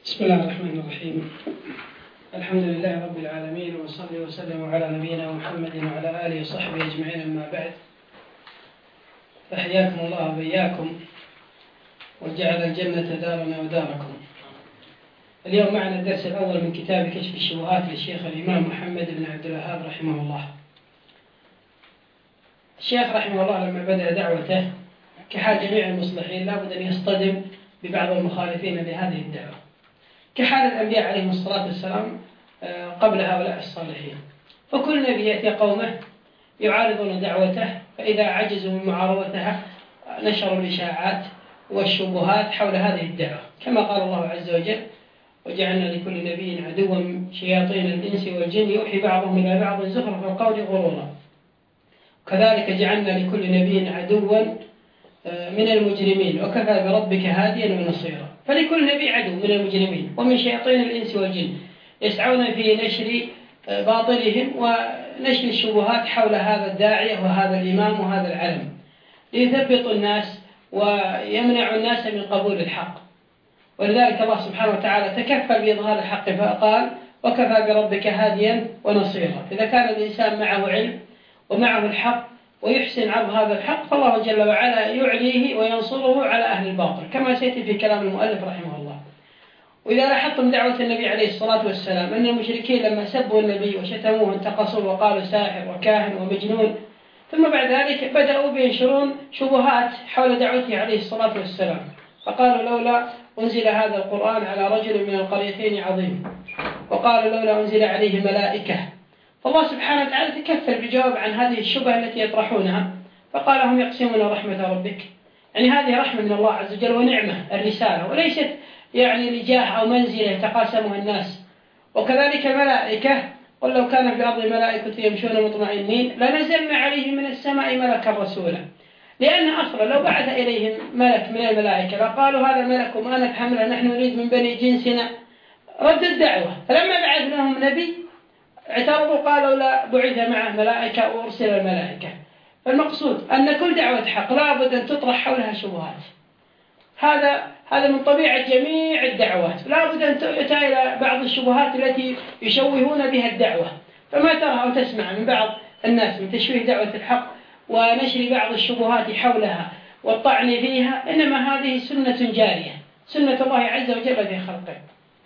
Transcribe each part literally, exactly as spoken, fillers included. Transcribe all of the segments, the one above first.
بسم الله الرحمن الرحيم. الحمد لله رب العالمين، وصلي وسلم على نبينا محمد وعلى آله وصحبه أجمعين، أما بعد، فحياكم الله وبياكم وجعل الجنة دارنا وداركم. اليوم معنا الدرس الأول من كتاب كشف الشبهات للشيخ الإمام محمد بن عبد الوهاب رحمه الله. الشيخ رحمه الله لما بدأ دعوته كحال جميع المصلحين لابد أن يصطدم ببعض المخالفين لهذه الدعوة، كحال الأنبياء عليهم الصلاة والسلام قبل هؤلاء الصالحين. فكل نبي يأتي قومه يعارضون دعوته، فإذا عجزوا من معارضتها نشروا الإشاعات والشبهات حول هذه الدعوة، كما قال الله عز وجل: وجعلنا لكل نبي عدوا شياطين الإنس والجن يوحي بعضهم إلى بعض زخرف القول غرورا. كذلك جعلنا لكل نبي عدوا من المجرمين وكفى بربك هاديا ونصيرا. فلكل نبي عدو من المجرمين ومن شياطين الإنس والجن يسعون في نشر باطلهم ونشر الشبهات حول هذا الداعية وهذا الإمام وهذا العلم، ليثبطوا الناس ويمنعوا الناس من قبول الحق. ولذلك الله سبحانه وتعالى تكفل بإظهار الحق فقال: وكفى بربك هاديا ونصيرا. إذا كان الإنسان معه علم ومعه الحق ويحسن عرض هذا الحق، فالله جل وعلا يعليه وينصره على أهل الباطل، كما سيأتي في كلام المؤلف رحمه الله. وإذا لاحظتم دعوة النبي عليه الصلاة والسلام أن المشركين لما سبوا النبي وشتموه انتقصوا وقالوا ساحر وكاهن ومجنون، ثم بعد ذلك بدأوا بينشرون شبهات حول دعوته عليه الصلاة والسلام، فقالوا: لولا أنزل هذا القرآن على رجل من القريتين عظيم، وقالوا: لولا أنزل عليه ملائكة. فالله سبحانه وتعالى تكفل بالجواب عن هذه الشبهة التي يطرحونها، فقال: هم يقسمون رحمة ربك. يعني هذه رحمة من الله عز وجل ونعمة الرسالة، وليست يعني لجاه أو منزلة يتقاسمها الناس. وكذلك الملائكة: قل لو كان في الأرض ملائكة يمشون مطمئنين لنزلنا عليهم من السماء ملكا رسولا. لأن أصلا لو بعث إليهم ملك من الملائكة لقالوا: هذا ملك ما نفهم له، نحن نريد من بني جنسنا. رد الدعوة. فلما بعث لهم نبي اعترضوا، قالوا: لا بعث معه ملائكة وأرسل الملائكة. فالمقصود أن كل دعوة حق لابد أن تطرح حولها شبهات. هذا هذا من طبيعة جميع الدعوات، لابد أن تؤتى إلى بعض الشبهات التي يشوهون بها الدعوة. فما ترى أو تسمع من بعض الناس من تشويه دعوة الحق ونشر بعض الشبهات حولها والطعن فيها، إنما هذه سنة جارية، سنة الله عز وجل في خلقه.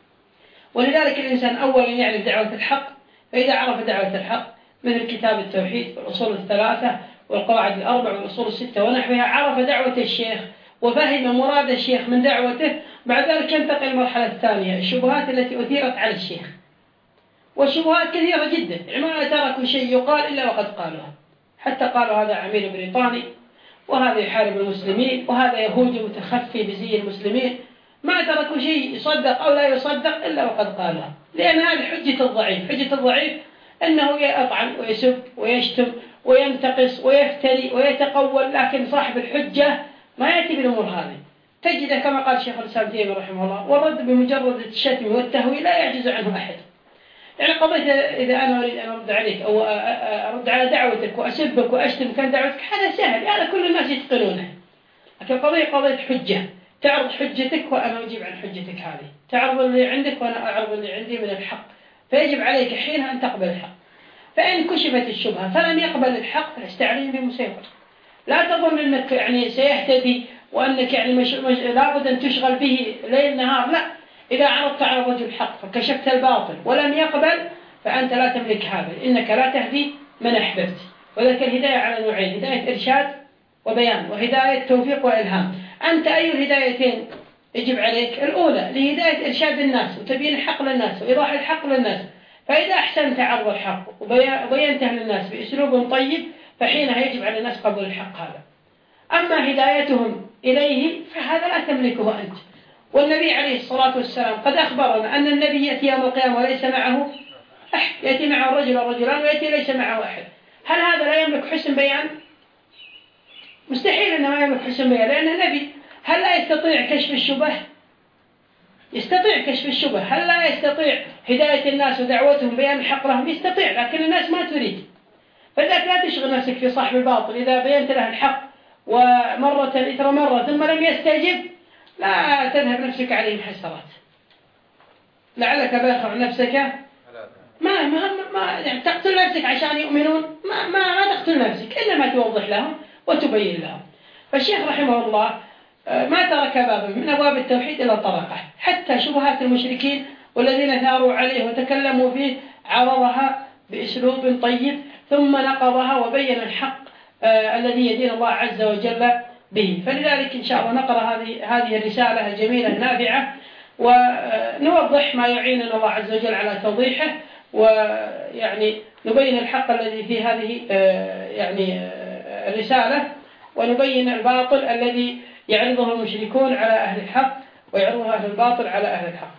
ولذلك الإنسان أولا يعرف دعوة الحق، فإذا عرف دعوة الحق مثل كتاب التوحيد والأصول الثلاثة والقواعد الأربع والأصول الستة ونحوها، عرف دعوة الشيخ وفهم مراد الشيخ من دعوته، بعد ذلك ينتقل المرحلة الثانية، الشبهات التي أثيرت على الشيخ. والشبهات كثيرة جدا، يعني ما تركوا شيء يقال إلا وقد قالوها، حتى قالوا هذا عميل بريطاني، وهذا يحارب المسلمين، وهذا يهودي متخفي بزي المسلمين. ما تركوا شيء يصدق أو لا يصدق إلا وقد قالوها، لأن هذه حجة الضعيف. حجة الضعيف أنه يطعن ويسب ويشتم وينتقص ويفتري ويتقول، لكن صاحب الحجة ما يأتي بالأمور هذه. تجد كما قال الشيخ الإسلام ابن تيمية رحمه الله: والرد بمجرد الشتم والتهويل لا يعجز عنه أحد. يعني قضية إذا أنا أريد أن أرد عليك أو أرد على دعوتك وأسبك وأشتم كان دعوتك، هذا سهل، هذا كل الناس يتقنونه. لكن قضية قضية حجة، تعرض حجتك وأنا أجيب عن حجتك هذه، تعرض اللي عندك وأنا أعرض اللي عندي من الحق، فيجب عليك حينها أن تقبل الحق. فإن كشفت الشبهة فلم يقبل الحق فاستعلم بمسيطر. لا تظن أنك يعني سيهتدي وأنك يعني مش مش لابد أن تشغل به ليل نهار، لا. إذا عرضت على الرجل الحق فكشفت الباطل ولم يقبل فأنت لا تملك هذا، إنك لا تهدي من أحببت. وذلك الهداية على نوعين: هداية إرشاد وبيان، وهداية توفيق وإلهام. أنت أي الهدايتين يجب عليك؟ الأولى لهداية إرشاد الناس وتبيين الحق للناس وإيضاح الحق للناس، فإذا أحسنت عرض الحق وبينته للناس بأسلوب طيب فحينها يجب على الناس قبول الحق هذا. أما هدايتهم إليه فهذا لا تملكه أنت. والنبي عليه الصلاة والسلام قد أخبرنا أن النبي يأتي يوم القيامة وليس معه أحد، يأتي معه رجل ورجلان ويأتي ليس معه أحد. هل هذا لا يملك حسن بيان؟ مستحيل أنه ما يملك حسن بيان، لأنه نبي. هل لا يستطيع كشف الشبه؟ يستطيع كشف الشبه. هل لا يستطيع هداية الناس ودعوتهم بيان الحق لهم؟ يستطيع، لكن الناس ما تريد. فلذلك لا تشغل نفسك في صاحب الباطل. إذا بينت له الحق ومرة إثر مرة ثم لم يستجب، لا تذهب نفسك عليه حسرات. لعلك باخع نفسك ما ما ما يعني تقتل نفسك عشان يؤمنون ما ما ما تقتل نفسك إنما توضح لهم وتبين لهم. فالشيخ رحمه الله ما ترك بابا من أبواب التوحيد إلا طرقه، حتى شبهات المشركين والذين ثاروا عليه وتكلموا فيه عرضها بأسلوب طيب ثم نقضها وبين الحق آه الذي يدين الله عز وجل به. فلذلك إن شاء الله نقرأ هذه هذه الرسالة الجميلة النافعة ونوضح ما يعيننا الله عز وجل على توضيحه، ويعني نبين الحق الذي في هذه آه يعني آه الرسالة، ونبين الباطل الذي يعرضه المشركون على أهل الحق ويعرضه أهل الباطل على أهل الحق.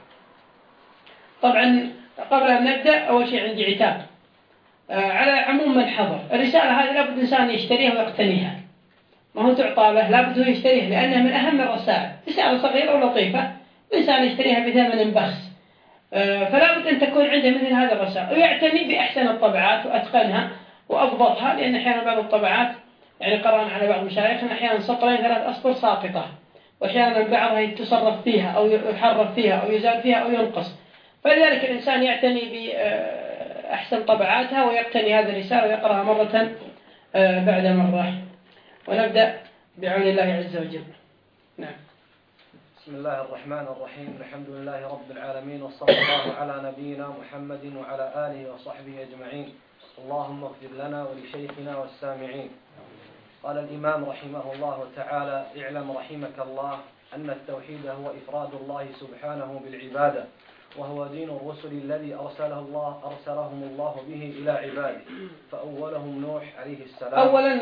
طبعا قبل أن نبدأ أول شيء عندي عتاب آه على عموم من حضر. الرسالة هذه لابد الإنسان يشتريها ويقتنيها، ما هو تعطى له، لابد هو يشتريها لأنها من أهم الرسائل. رسالة صغيرة ولطيفة الإنسان يشتريها بثمن بخس، آه فلابد أن تكون عنده مثل هذا الرسائل ويعتني بأحسن الطبعات وأتقنها وأضبطها، لأن أحيانا بعض الطبعات يعني قرأنا على بعض مشايخنا أحيانا سطرين ثلاث أسطر ساقطة، وأحيانا بعضها يتصرف فيها أو يحرف فيها أو يزال فيها أو ينقص. فلذلك الإنسان يعتني بأحسن طبعاتها ويقتني هذه الرسالة ويقرأها مرة بعد مرة. ونبدأ بعون الله عز وجل. نعم. بسم الله الرحمن الرحيم. الحمد لله رب العالمين، وصلى الله على نبينا محمد وعلى آله وصحبه أجمعين. اللهم اغفر لنا ولشيخنا والسامعين. قال الإمام رحمه الله تعالى: اعلم رحمك الله أن التوحيد هو إفراد الله سبحانه بالعبادة، وهو دين الرسل الذي أرسله الله أرسلهم الله به إلى عباده، فأولهم نوح عليه السلام. أولا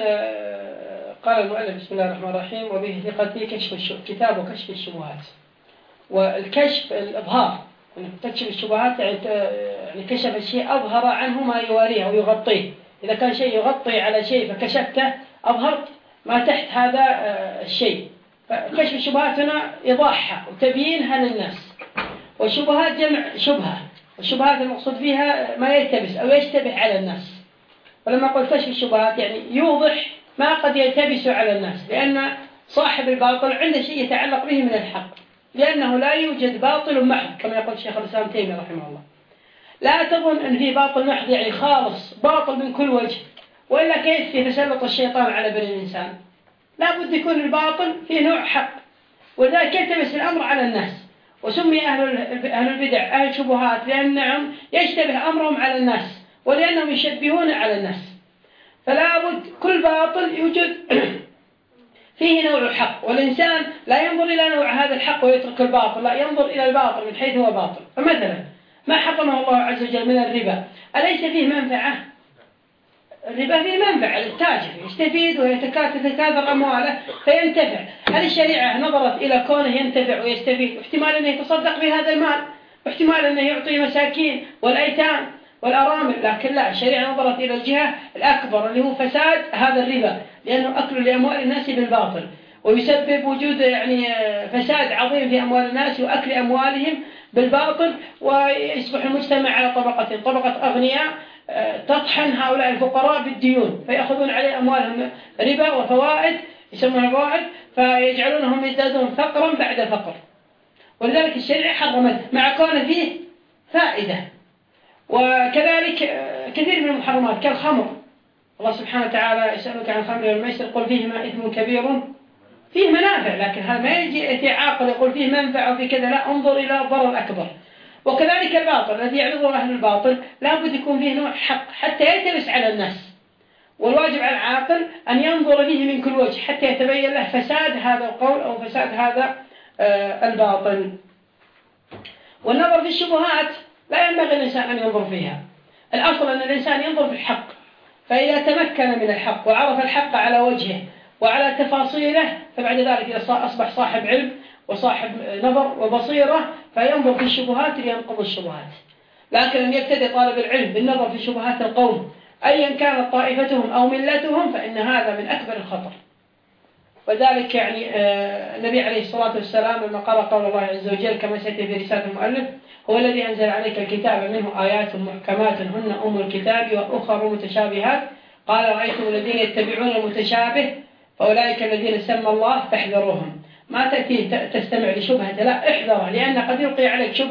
قال المؤلف بسم الله الرحمن الرحيم: وبه ثقتي كشف كتاب وكشف الشبهات. والكشف الإظهار، أنك تكشف الشبهات يعني كشف الشيء أظهر عنه ما يواريه ويغطيه. إذا كان شيء يغطي على شيء فكشفته أظهرت ما تحت هذا الشيء. فكشف الشبهات هنا إيضاحها وتبيينها للناس. والشبهات جمع شبهة، والشبهات المقصود فيها ما يلتبس أو يشتبه على الناس. ولما قلت كشف الشبهات يعني يوضح ما قد يلتبس على الناس، لأن صاحب الباطل عنده شيء يتعلق به من الحق، لأنه لا يوجد باطل محض كما يقول الشيخ الإسلام تيمية رحمه الله. لا تظن أن في باطل محض يعني خالص باطل من كل وجه، وإلا كيف يتسلط الشيطان على بني الإنسان؟ لا بد يكون الباطل في نوع حق، وذلك يلتبس الأمر على الناس. وسمي أهل البدع أهل الشبهات لأنهم يشتبه أمرهم على الناس ولأنهم يشبهون على الناس. فلا بد كل باطل يوجد فيه نوع حق، والإنسان لا ينظر إلى نوع هذا الحق ويترك الباطل، لا ينظر إلى الباطل من حيث هو باطل. فمثلا ما حرمه الله عز وجل من الربا أليس فيه منفعة؟ الربا فيه منفعة للتاجر، يستفيد ويتكاثر أمواله فينتفع. هل الشريعة نظرت إلى كونه ينتفع ويستفيد واحتمال أنه يتصدق بهذا المال، واحتمال أنه يعطي مساكين والأيتام والأرامل؟ لكن لا، الشريعة نظرت إلى الجهة الأكبر اللي هو فساد هذا الربا، لأنه أكل لأموال الناس بالباطل ويسبب وجود يعني فساد عظيم في أموال الناس وأكل أموالهم بالباطل، ويصبح المجتمع على طبقتين: طبقة أغنياء تطحن هؤلاء الفقراء بالديون فيأخذون عليه أموالهم ربا وفوائد يسمونها فوائد، فيجعلونهم يزدادون فقرا بعد فقر. ولذلك الشريعة حرمته مع كون فيه فائدة. وكذلك كثير من المحرمات كالخمر، الله سبحانه وتعالى يسألك عن الخمر والميسر قل فيهما إثم كبير فيه منافع، لكن هذا ما يجي عاقل يقول فيه منفع وفي كذا، لا، انظر إلى الضرر الأكبر. وكذلك الباطل الذي يعرضه أهل الباطل لا بد يكون فيه نوع حق حتى يلتبس على الناس، والواجب على العاقل أن ينظر فيه من كل وجه حتى يتبين له فساد هذا القول أو فساد هذا الباطل. والنظر في الشبهات لا ينبغي الإنسان أن ينظر فيها، الأصل أن الإنسان ينظر في الحق، فإذا تمكن من الحق وعرف الحق على وجهه وعلى تفاصيله فبعد ذلك إذا أصبح صاحب علم وصاحب نظر وبصيرة فينظر في الشبهات لينقض الشبهات. لكن أن يبتدئ طالب العلم بالنظر في شبهات القوم أيا كانت طائفتهم أو ملتهم فإن هذا من أكبر الخطر. وذلك يعني النبي عليه الصلاة والسلام لما قرأ قول الله عز وجل كما سيأتي في رسالة المؤلف: هو الذي أنزل عليك الكتاب منه آيات محكمات هن أم الكتاب وأخر متشابهات قال رأيتم الذين يتبعون المتشابه فأولئك الذين سمى الله فاحذروهم. ما تأتي تستمع لشبهة، لا، احذره، لأن قد يلقي عليك شبهة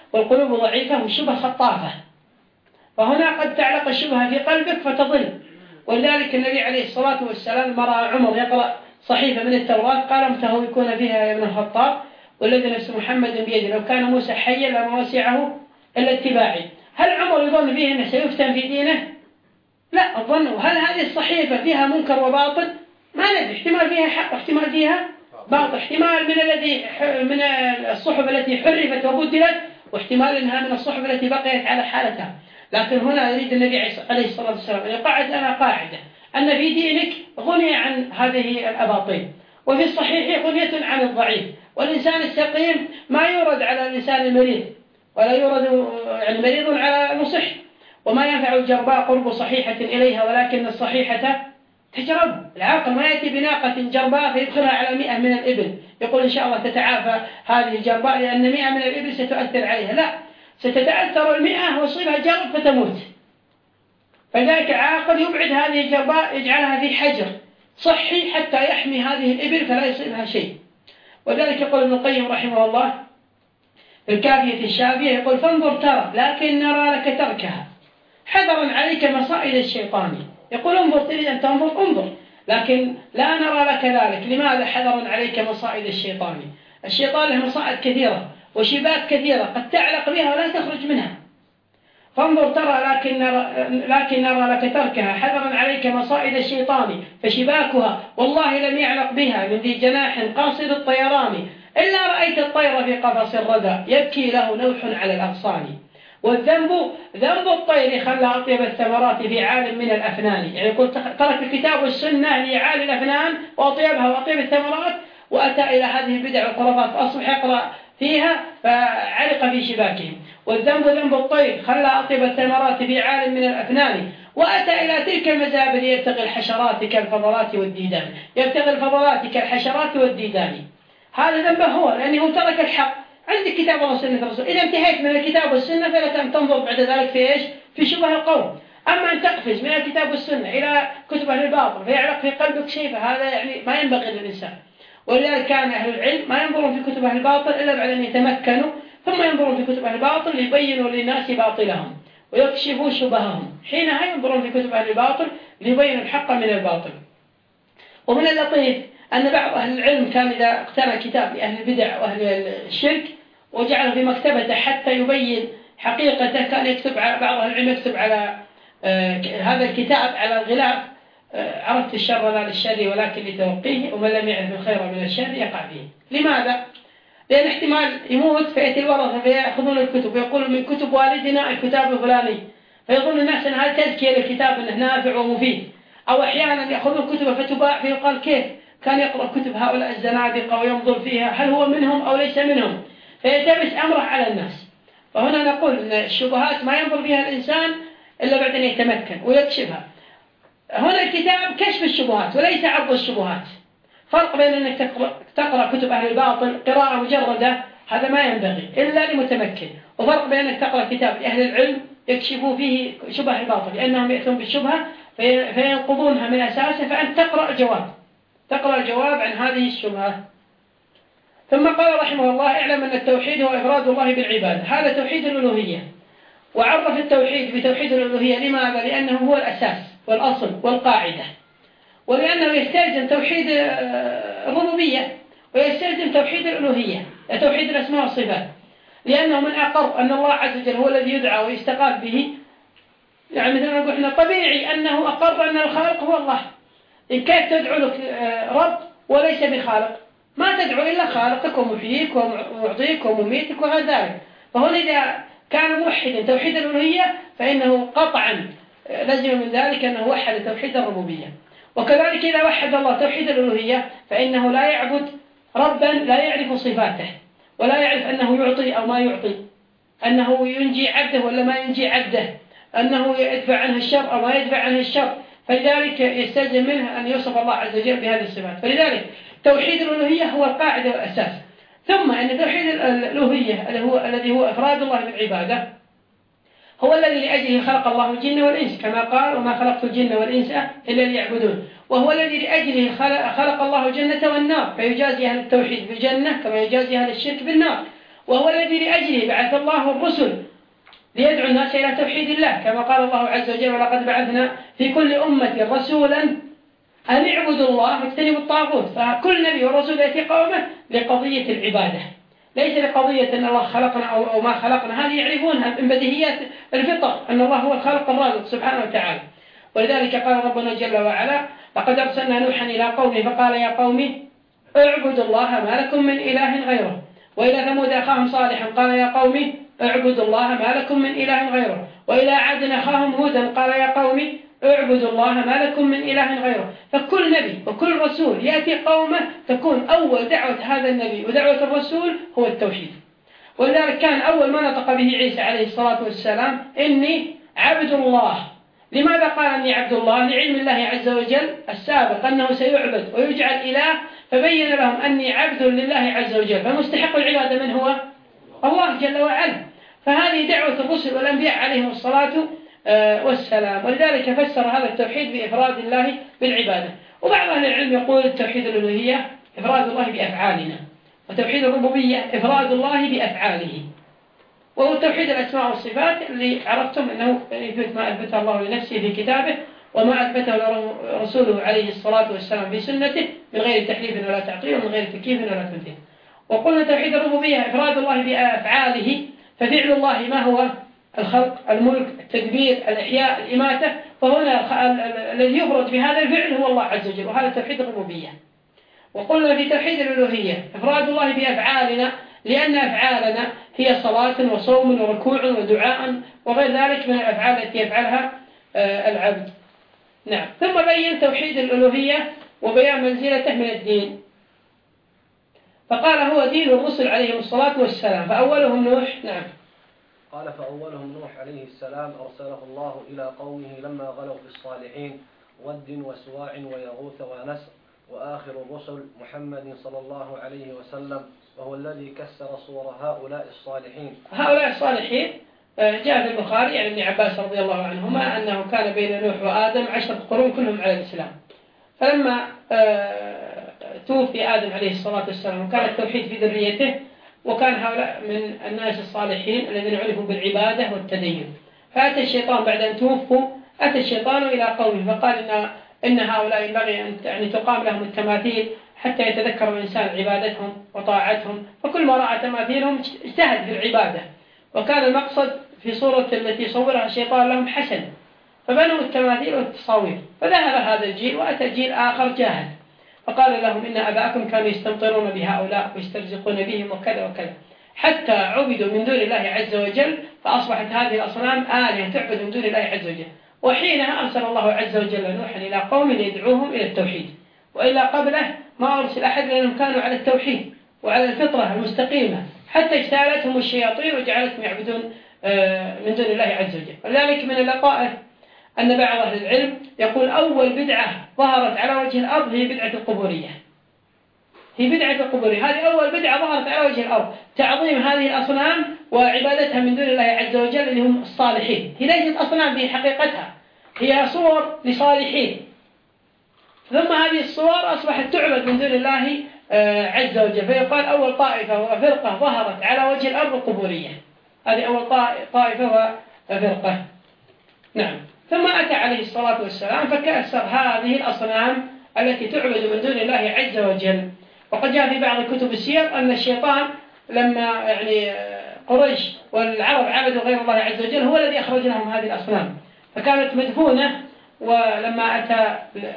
والقلوب ضعيفة والشبه خطافة، فهنا قد تعلق الشبهة في قلبك فتضل. ولذلك النبي عليه الصلاة والسلام لما رأى عمر يقرأ صحيفة من التوراة قال متهوكون فيها يا ابن الخطاب والذي نفس محمد بيده لو كان موسى حيا لما وسعه إلا اتباعي. هل عمر يظن فيه أنه سيفتن في دينه؟ لا، الظن. هل هذه الصحيفة فيها منكر وباطل؟ ما ندري، احتمال فيها حق، احتمال فيها باطل، احتمال من الذي من الصحف التي حرفت وبدلت، واحتمال انها من الصحف التي بقيت على حالتها. لكن هنا يريد النبي عليه الصلاة والسلام أن يقعد لنا قاعدة أن في دينك غني عن هذه الأباطيل، وفي الصحيح غنية عن الضعيف، والإنسان السقيم ما يورد على الإنسان المريض، ولا يورد يعني مريض على مصح، وما ينفع الجرباء قرب صحيحة إليها ولكن الصحيحة تجرب. العاقل ما يأتي بناقة جرباء فيدخلها على مئة من الإبل يقول إن شاء الله تتعافى هذه الجرباء لأن مئة من الإبل ستؤثر عليها، لا، ستتأثر المئة ويصيبها جرب فتموت. فذلك العاقل يبعد هذه الجرباء يجعلها في حجر صحي حتى يحمي هذه الإبل فلا يصيبها شيء. وذلك يقول ابن القيم رحمه الله في الكافية الشافية يقول فانظر ترى لكن نرى لك تركها حذرا عليك مصائد الشيطان. يقول انظر، تريد أن تنظر انظر، لكن لا نرى لك ذلك. لماذا حذرا عليك مصائد الشيطان؟ الشيطان له مصائد كثيرة وشباك كثيرة قد تعلق بها ولا تخرج منها. فانظر ترى لكن نرى, لكن نرى لك تركها حذرا عليك مصائد الشيطان فشباكها والله لم يعلق بها من ذي جناح قاصد الطيران إلا رأيت الطير في قفص الردى يبكي له نوح على الأغصان. والذنب ذنب الطير خلى أطيب الثمرات في عالم من الأفنان. يعني يقول ترك الكتاب والسنة لعالي الأفنان وأطيبها وأطيب الثمرات وأتى إلى هذه البدع والخرافات فأصبح يقرأ فيها فعلق في شباكهم. والذنب ذنب الطير خلى أطيب الثمرات في عالم من الأفنان وأتى إلى تلك المزابل يبتغي الحشرات كالفضلات والديدان. يبتغي الفضلات كالحشرات والديدان. هذا ذنبه هو لأنه ترك الحق. عندك كتاب الله وسنة الرسول، إذا انتهيت من الكتاب والسنة فلا تنظر بعد ذلك في إيش؟ في شبه القوم. أما أن تقفز من الكتاب والسنة إلى كتب أهل الباطل فيعلق في قلبك شيء فهذا يعني ما ينبغي للإنسان. ولذلك كان أهل العلم ما ينظرون في كتب أهل الباطل إلا بعد أن يتمكنوا ثم ينظرون في كتب أهل الباطل ليبينوا للناس باطلهم ويكشفوا شبههم. حينها ينظرون في كتب أهل الباطل ليبينوا الحق من الباطل. ومن اللطيف أن بعض أهل العلم كان إذا اقتنى كتاب لأهل البدع وأهل الشرك وجعله في مكتبته حتى يبين حقيقته كان يكتب على بعض أهل العلم يكتب على آه هذا الكتاب على الغلاف آه عرفت الشر لا للشر ولكن لتوقيه ومن لم يعرف الخير من الشر يقع فيه. لماذا؟ لأن احتمال يموت فيأتي الورثة فيأخذون الكتب ويقولوا من كتب والدنا الكتاب الفلاني فيظن الناس أن هذا تزكية للكتاب أنه نافع ومفيد. أو أحيانا يأخذون كتب فتباع فيقال كيف كان يقرأ كتب هؤلاء الزنادقة وينظر فيها هل هو منهم أو ليس منهم فيلتبس أمره على الناس. فهنا نقول أن الشبهات ما ينظر فيها الإنسان إلا بعد أن يتمكن ويكشفها. هنا الكتاب كشف الشبهات وليس عرض الشبهات. فرق بين أنك تقرأ كتب أهل الباطل قراءة مجردة هذا ما ينبغي إلا لمتمكن، وفرق بين أنك تقرأ كتاب أهل العلم يكشفوا فيه شبه الباطل لأنهم يأتون بالشبهة فينقضونها من أساسه فأنت تقرأ الجواب تقرأ الجواب عن هذه الشبهة. ثم قال رحمه الله اعلم أن التوحيد هو إفراد الله بالعبادة. هذا توحيد الألوهية. وعرف التوحيد بتوحيد الألوهية لماذا؟ لأنه هو الأساس والأصل والقاعدة، ولأنه يستلزم توحيد الربوبية ويستلزم توحيد الألوهية توحيد الأسماء والصفات. لأنه من أقر أن الله عز وجل هو الذي يدعى ويستغاث به، يعني مثل ما نقول إحنا طبيعي أنه أقر أن الخالق هو الله. إن كيف تدعو لك رب وليس بخالق؟ ما تدعو إلا خالقك ومحييك ومعطيك ومميتك وغير ذلك. فهنا إذا كان موحدا توحيد الألوهية فإنه قطعا لازم من ذلك أنه وحد توحيد الربوبية. وكذلك إذا وحد الله توحيد الألوهية فإنه لا يعبد ربا لا يعرف صفاته ولا يعرف أنه يعطي أو ما يعطي، أنه ينجي عبده ولا ما ينجي عبده، أنه يدفع عنه الشر أو ما يدفع عنه الشر. فلذلك يستلزم منه أن يوصف الله عز وجل بهذه الصفات. فلذلك توحيد الألوهية هو القاعدة والأساس. ثم أن توحيد الألوهية الذي هو إفراد الله بالعبادة هو الذي لأجله خلق الله الجن والإنس كما قال وما خلقت الجن والإنس إلا ليعبدون. وهو الذي لأجله خلق الله الجنة والنار فيجازي أهل التوحيد بالجنة كما يجازي أهل الشرك بالنار. وهو الذي لأجله بعث الله الرسل ليدعو الناس إلى توحيد الله، كما قال الله عز وجل: ولقد بعثنا في كل أمة رسولا أن اعبدوا الله واجتنبوا الطاغوت. فكل نبي ورسول يأتي قومه لقضية العبادة، ليس لقضية أن الله خلقنا أو ما خلقنا، هذه يعرفونها من بديهيات الفطر أن الله هو الخالق الرازق سبحانه وتعالى. ولذلك قال ربنا جل وعلا: لقد أرسلنا نوحا إلى قومه فقال يا قوم اعبدوا الله ما لكم من إله غيره، وإلى ثمود أخاهم صالحا قال يا قوم اعبدوا الله ما لكم من إله غيره، وإلى عاد أخاهم هودا قال يا قوم اعبدوا الله ما لكم من إله غيره. فكل نبي وكل رسول يأتي قومه تكون أول دعوة هذا النبي ودعوة الرسول هو التوحيد. ولذلك كان أول ما نطق به عيسى عليه الصلاة والسلام: إني عبد الله. لماذا قال إني عبد الله؟ لعلم الله عز وجل السابق أنه سيعبد ويجعل إله، فبين لهم أني عبد لله عز وجل، فمستحق العبادة من هو؟ الله جل وعلا. فهذه دعوة الرسل والأنبياء عليهم الصلاة والسلام. ولذلك فسر هذا التوحيد بإفراد الله بالعبادة. وبعض أهل العلم يقول التوحيد الألوهية إفراد الله بأفعالنا، وتوحيد الربوبية إفراد الله بأفعاله، وهو توحيد الأسماء والصفات اللي عرفتم أنه يثبت ما أثبته الله لنفسه في كتابه وما أثبته رسوله عليه الصلاة والسلام في سنته من غير تحريف ولا تعطيل ومن غير تكييف ولا تمثيل. وقلنا توحيد الربوبية إفراد الله بأفعاله، ففعل الله ما هو؟ الخلق، الملك، التدبير، الإحياء، الإماتة. فهنا الذي يفرد بهذا الفعل هو الله عز وجل، وهذا توحيد الربوبية. وقلنا في توحيد الألوهية إفراد الله بأفعالنا، لأن أفعالنا هي صلاة وصوم وركوع ودعاء وغير ذلك من الأفعال التي يفعلها العبد. نعم. ثم بين توحيد الألوهية وبيان منزلته من الدين، فقال هو دين الرسل عليهم الصلاة والسلام، فأولهم نوح. نعم. قال: فأولهم نوح عليه السلام أرسله الله إلى قومه لما غلوا في الصالحين ود وسواع ويغوث ونسر، وآخر الرسل محمد صلى الله عليه وسلم، وهو الذي كسر صور هؤلاء الصالحين. هؤلاء الصالحين جاء في البخاري عن ابن عباس رضي الله عنهما أنه كان بين نوح وآدم عشرة قرون كلهم على الإسلام، فلما توفي آدم عليه الصلاة والسلام وكان التوحيد في ذريته، وكان هؤلاء من الناس الصالحين الذين عرفوا بالعبادة والتدين، فأتى الشيطان بعد أن توفوا، أتى الشيطان إلى قومه فقال إن, إن هؤلاء ينبغي أن يعني تقام لهم التماثيل حتى يتذكر الإنسان عبادتهم وطاعتهم، فكل ما رأى تماثيلهم اجتهد في العبادة، وكان المقصد في صورة التي صورها الشيطان لهم حسن، فبنوا التماثيل والتصاوير. فذهب هذا الجيل وأتى جيل آخر جاهل، فقال لهم إن أباءكم كانوا يستمطرون بهؤلاء ويسترزقون بهم وكذا وكذا، حتى عبدوا من دون الله عز وجل، فأصبحت هذه الأصنام آلهة تعبد من دون الله عز وجل. وحينها أرسل الله عز وجل نوحا إلى قوم ليدعوهم إلى التوحيد، وإلا قبله ما أرسل أحد لأنهم كانوا على التوحيد وعلى الفطرة المستقيمة، حتى اجتالتهم الشياطين وجعلتهم يعبدون من دون الله عز وجل. ولذلك من اللطائف أن بعض أهل العلم يقول أول بدعة ظهرت على وجه الأرض هي بدعة القبورية، هي بدعة القبورية، هذه أول بدعة ظهرت على وجه الأرض، تعظيم هذه الأصنام وعبادتها من دون الله عز وجل اللي هم الصالحين. هي ليست أصنام في حقيقتها، هي صور لصالحين، ثم هذه الصور أصبحت تعبد من دون الله عز وجل، فيقال أول طائفة وفرقة ظهرت على وجه الأرض القبورية، هذه أول طائفة وفرقة. نعم. ثم أتى عليه الصلاة والسلام فكسر هذه الأصنام التي تعبد من دون الله عز وجل. وقد جاء في بعض كتب السير أن الشيطان لما يعني قريش والعرب عبدوا غير الله عز وجل هو الذي أخرج لهم هذه الأصنام، فكانت مدفونة، ولما أتى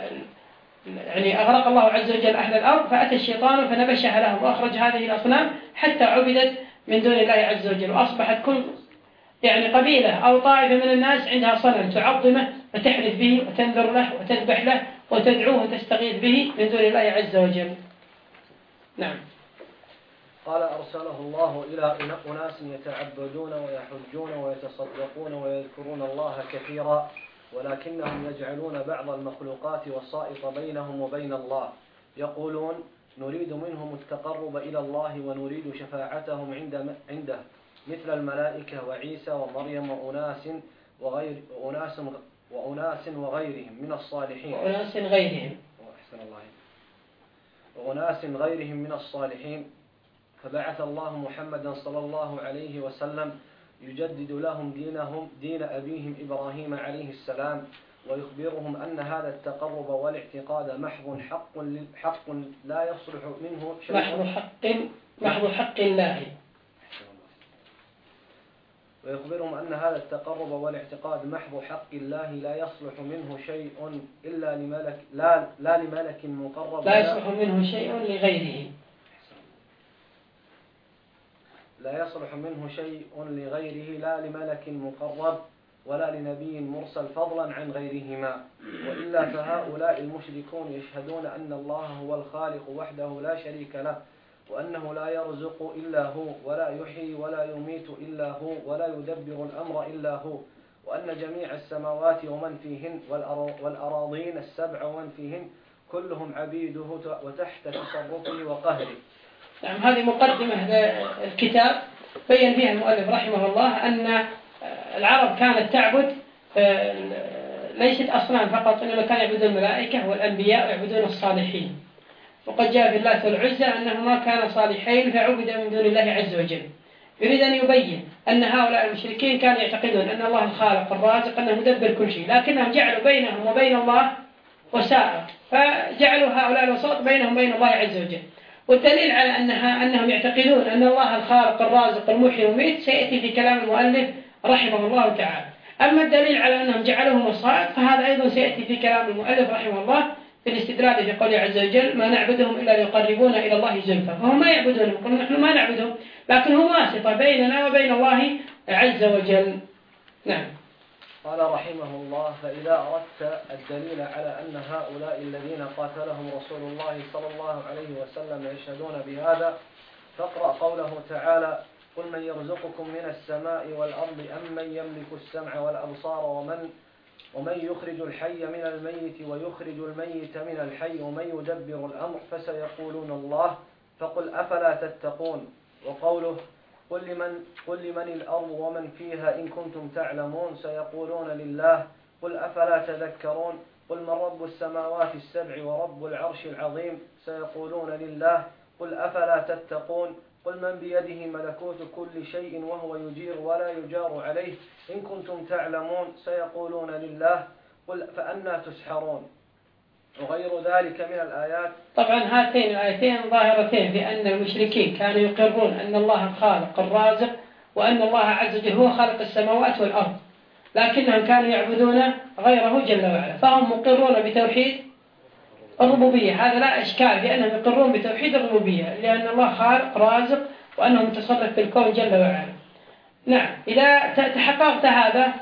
يعني أغرق الله عز وجل أهل الأرض فأتى الشيطان فنبشها لهم وأخرج هذه الأصنام حتى عبدت من دون الله عز وجل، وأصبحت كل يعني قبيلة أو طائفة من الناس عندها صنم تعظمه وتحلف به وتنذر له وتذبح له وتدعوه وتستغيث به من دون الله عز وجل. نعم. قال: أرسله الله إلى أناس يتعبدون ويحجون ويتصدقون ويذكرون الله كثيرا، ولكنهم يجعلون بعض المخلوقات وسائط بينهم وبين الله، يقولون نريد منهم التقرب إلى الله ونريد شفاعتهم عنده مثل الملائكة وعيسى ومريم وأناس وغير وأناس وأناس وغيرهم من الصالحين وأناس غيرهم أحسن الله وأناس غيرهم من الصالحين فبعث الله محمدا صلى الله عليه وسلم يجدد لهم دينهم دين أبيهم إبراهيم عليه السلام، ويخبرهم أن هذا التقرب والاعتقاد محض حق حق لا يصلح منه شيء محض حق محض حق الله ويخبرهم أن هذا التقرب والاعتقاد محض حق الله لا يصلح منه شيء إلا لملك لا لا لملك مقرب لا يصلح منه شيء لغيره لا يصلح منه شيء لغيره لا لملك مقرب ولا لنبي مرسل فضلا عن غيرهما، وإلا فهؤلاء المشركون يشهدون أن الله هو الخالق وحده لا شريك له، وأنه لا يرزق إلا هو ولا يحيي ولا يميت إلا هو ولا يدبر الأمر إلا هو، وأن جميع السماوات ومن فيهن والأراضين السبع ومن فيهن كلهم عبيده وتحت تصرفه وقهره. نعم، هذه مقدمة الكتاب بين فيها المؤلف رحمه الله أن العرب كانت تعبد ليست أصنام فقط، إنما كانوا يعبدون الملائكة والأنبياء ويعبدون الصالحين. وقد جاء في اللات والعزى أنهما كانا صالحين فعبد من دون الله عز وجل. يريد أن يبين أن هؤلاء المشركين كانوا يعتقدون أن الله الخالق الرازق أنه مدبر كل شيء، لكنهم جعلوا بينهم وبين الله وسائط، فجعلوا هؤلاء الوساط بينهم وبين الله عز وجل. والدليل على أنها أنهم يعتقدون أن الله الخالق الرازق المحيي المميت سيأتي في كلام المؤلف رحمه الله تعالى. أما الدليل على أنهم جعلوهم وسائط فهذا أيضا سيأتي في كلام المؤلف رحمه الله في الاستدلال في قوله عز وجل: ما نعبدهم إلا ليقربونا إلى الله زلفى. فهم ما يعبدونهم، يقولون نحن ما نعبدهم، لكن هم واسطة بيننا وبين الله عز وجل. نعم. قال رحمه الله: فإذا أردت الدليل على أن هؤلاء الذين قاتلهم رسول الله صلى الله عليه وسلم يشهدون بهذا فاقرأ قوله تعالى: قل من يرزقكم من السماء والأرض أم من يملك السمع والأبصار ومن ومن يخرج الحي من الميت ويخرج الميت من الحي ومن يدبر الأمر فسيقولون الله فقل أفلا تتقون. وقوله: قل لمن, قل لمن الأرض ومن فيها إن كنتم تعلمون سيقولون لله قل أفلا تذكرون. قل من رب السماوات السبع ورب العرش العظيم سيقولون لله قل أفلا تتقون. قل من بيده ملكوت كل شيء وهو يجير ولا يجار عليه إن كنتم تعلمون سيقولون لله قل فأنى تسحرون. وغير ذلك من الآيات. طبعا هاتين الآيتين ظاهرتين في أن المشركين كانوا يقرون أن الله الخالق الرازق وأن الله عز وجل هو خالق السماوات والأرض، لكنهم كانوا يعبدون غيره جل وعلا، فهم مقرون بتوحيد الربوبية. هذا لا إشكال في أنهم يقرون بتوحيد الربوبية، لأن الله خالق رازق وأنه متصرف في الكون جل وعلا. نعم. إذا تحققت هذا،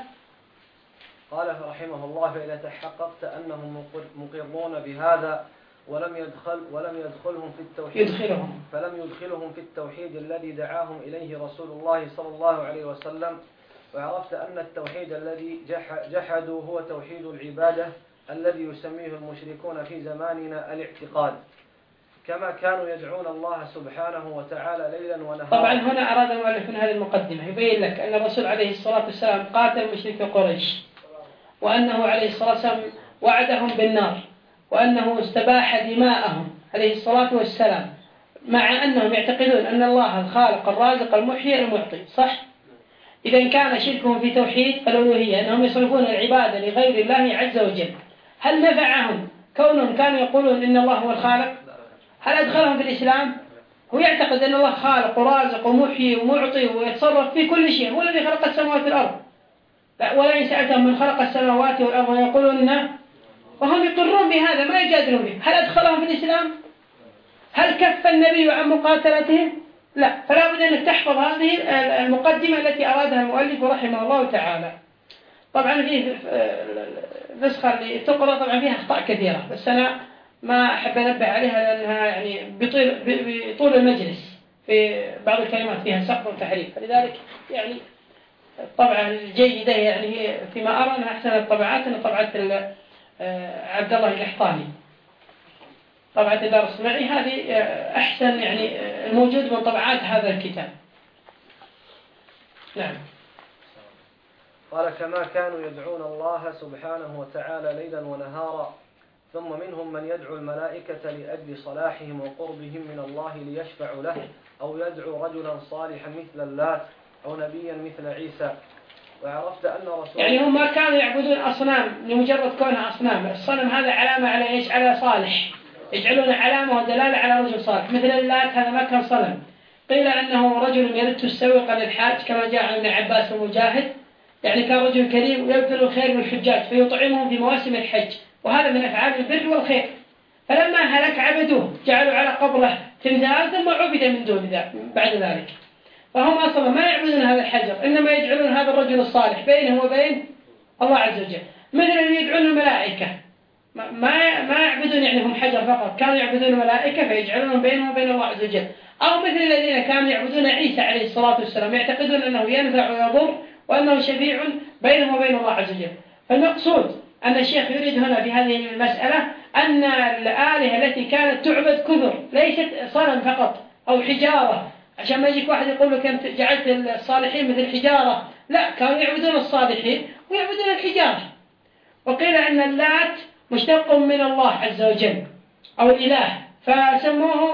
قال رحمه الله: فإذا تحققت أنهم مقرون بهذا ولم يدخل ولم يدخلهم في التوحيد يدخلهم فلم يدخلهم في التوحيد الذي دعاهم إليه رسول الله صلى الله عليه وسلم، وعرفت أن التوحيد الذي جحدوا هو توحيد العبادة الذي يسميه المشركون في زماننا الاعتقاد، كما كانوا يدعون الله سبحانه وتعالى ليلا ونهارا. طبعا هنا أراد المؤلف من هذه المقدمة يبين لك أن الرسول عليه الصلاة والسلام قاتل مشرك قريش، وأنه عليه الصلاة والسلام وعدهم بالنار، وأنه استباح دماءهم عليه الصلاة والسلام، مع أنهم يعتقدون أن الله الخالق الرازق المحيي المعطي. صح؟ إذا كان شركهم في توحيد الألوهية أنهم يصرفون العبادة لغير الله عز وجل، هل نفعهم كونهم كانوا يقولون إن الله هو الخالق؟ هل أدخلهم في الإسلام؟ هو يعتقد أن الله خالق ورازق ومحيي ومعطي ويتصرف في كل شيء، هو الذي خلق السماوات والأرض. ولا إن سألتهم من خلق السماوات والأرض ويقولون، وهم يقرون بهذا ما يجادلون به. هل أدخلهم في الإسلام؟ هل كف النبي عن مقاتلتهم؟ لا. فلا بد أن تحفظ هذه المقدمة التي أرادها المؤلف رحمه الله تعالى. طبعا فيه نسخة اللي تقرأ طبعا فيها أخطاء كثيرة، بس أنا ما أحب أنبه عليها لأنها يعني بطول, بطول المجلس في بعض الكلمات فيها سقط وتحريف، فلذلك يعني الطبعة الجيدة يعني فيما أرى أنها أحسن الطبعات أن طبعة عبد الله القحطاني، طبعة الدار الصناعي، هذه أحسن يعني الموجود من طبعات هذا الكتاب. نعم. قال: كما كانوا يدعون الله سبحانه وتعالى ليلا ونهارا ثم منهم من يدعو الملائكة لأجل صلاحهم وقربهم من الله ليشفعوا له، أو يدعو رجلا صالحا مثل اللات أو نبيا مثل عيسى. وعرفت أن رسول يعني هم ما كانوا يعبدون أصنام لمجرد كونها أصنام، الصنم هذا علامة على إيش؟ على صالح، يجعلون علامة ودلالة على رجل صالح. مثل اللات هذا ما كان صنم، قيل أنه رجل يرد السوق للحاج كما جاء عن ابن عباس ومجاهد، يعني كان رجل كريم ويبذل الخير للحجاج فيطعمهم في مواسم الحج، وهذا من أفعال البر والخير. فلما هلك عبدوه، جعلوا على قبره تمثال ثم عبد من دون ذلك بعد ذلك. فهم أصلا ما يعبدون هذا الحجر، إنما يجعلون هذا الرجل الصالح بينه وبين الله عز وجل. مثل اللي يدعون الملائكة، ما ما يعبدون يعني هم حجر فقط، كانوا يعبدون الملائكة فيجعلونهم بينهم وبين الله عز وجل. أو مثل الذين كانوا يعبدون عيسى عليه الصلاة والسلام، يعتقدون أنه ينفع ويضر وأنه شفيع بينهم وبين الله عز وجل. فالمقصود أن الشيخ يريد هنا في هذه المسألة أن الآلهة التي كانت تعبد كثر، ليست صنم فقط أو حجارة، عشان ما يجيك واحد يقول لك أنت جعلت الصالحين مثل حجارة، لا، كانوا يعبدون الصالحين ويعبدون الحجارة. وقيل أن اللات مشتق من الله عز وجل أو الإله فسموه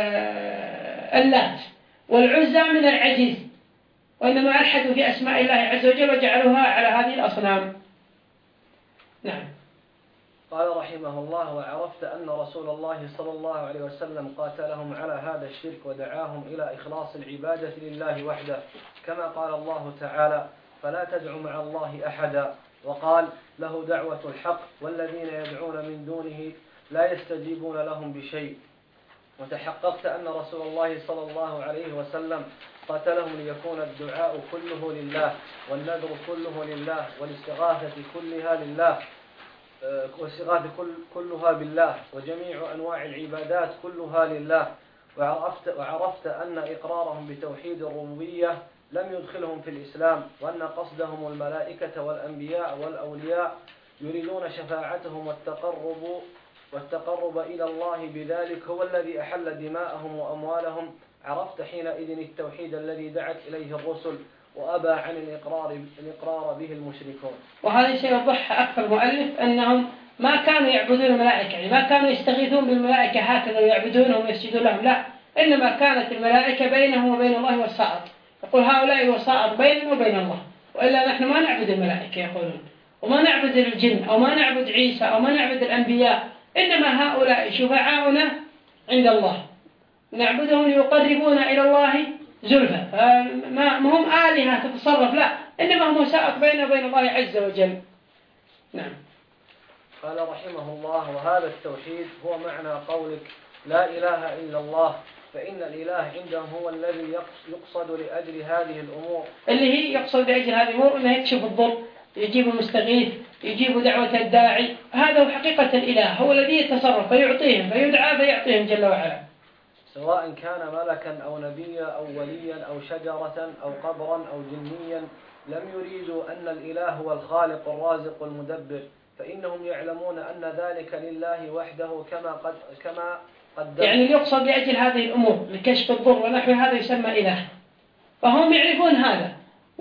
اللات، والعزى من العزيز، وإنما ألحدوا في أسماء الله عز وجل وجعلوها على هذه الأصنام. نعم. قال رحمه الله: وعرفت أن رسول الله صلى الله عليه وسلم قاتلهم على هذا الشرك ودعاهم إلى إخلاص العبادة لله وحده، كما قال الله تعالى: فلا تدع مع الله أحدا، وقال: له دعوة الحق والذين يدعون من دونه لا يستجيبون لهم بشيء. وتحققت أن رسول الله صلى الله عليه وسلم قاتلهم ليكون الدعاء كله لله، والنذر كله لله، والاستغاثة كلها لله، والاستغاثة كل كلها بالله، وجميع أنواع العبادات كلها لله. وعرفت, وعرفت أن إقرارهم بتوحيد الربوبية لم يدخلهم في الإسلام، وأن قصدهم الملائكة والأنبياء والأولياء يريدون شفاعتهم والتقرب والتقرب إلى الله بذلك هو الذي أحل دماءهم وأموالهم. عرفت حينئذ التوحيد الذي دعت إليه الرسل وأبى عن الإقرار, الإقرار به المشركون. وهذا شيء يوضح أكثر المؤلف أنهم ما كانوا يعبدون الملائكة، يعني ما كانوا يستغيثون بالملائكة هكذا ويعبدونهم ويسجدون لهم، لا، إنما كانت الملائكة بينهم وبين الله وسائط، يقول هؤلاء وسائط بيننا وبين الله، وإلا نحن ما نعبد الملائكة يقولون، وما نعبد الجن أو ما نعبد عيسى أو ما نعبد الأنبياء، إنما هؤلاء شفعاؤنا عند الله، نعبدهم ليقربونا إلى الله زلفى، ما هم آلهة تتصرف، لا، إنما هم وسائط بيننا وبين الله عز وجل. نعم. قال رحمه الله: وهذا التوحيد هو معنى قولك لا إله إلا الله، فإن الإله عندهم هو الذي يقصد لأجل هذه الأمور، اللي هي يقصد لأجل هذه الأمور أنه يكشف الضر، يجيب المستغيث، يجيب دعوة الداعي، هذا هو حقيقة الإله، هو الذي يتصرف فيعطيهم، فيدعى فيعطيهم جل وعلا، سواء كان ملكا أو نبيا أو وليا أو شجرة أو قبرا أو جنيا. لم يريدوا أن الإله هو الخالق الرازق المدبر، فإنهم يعلمون أن ذلك لله وحده كما قد كما قدم. يعني اللي يقصد لأجل هذه الأمور لكشف الضر ونحو هذا يسمى إله، فهم يعرفون هذا،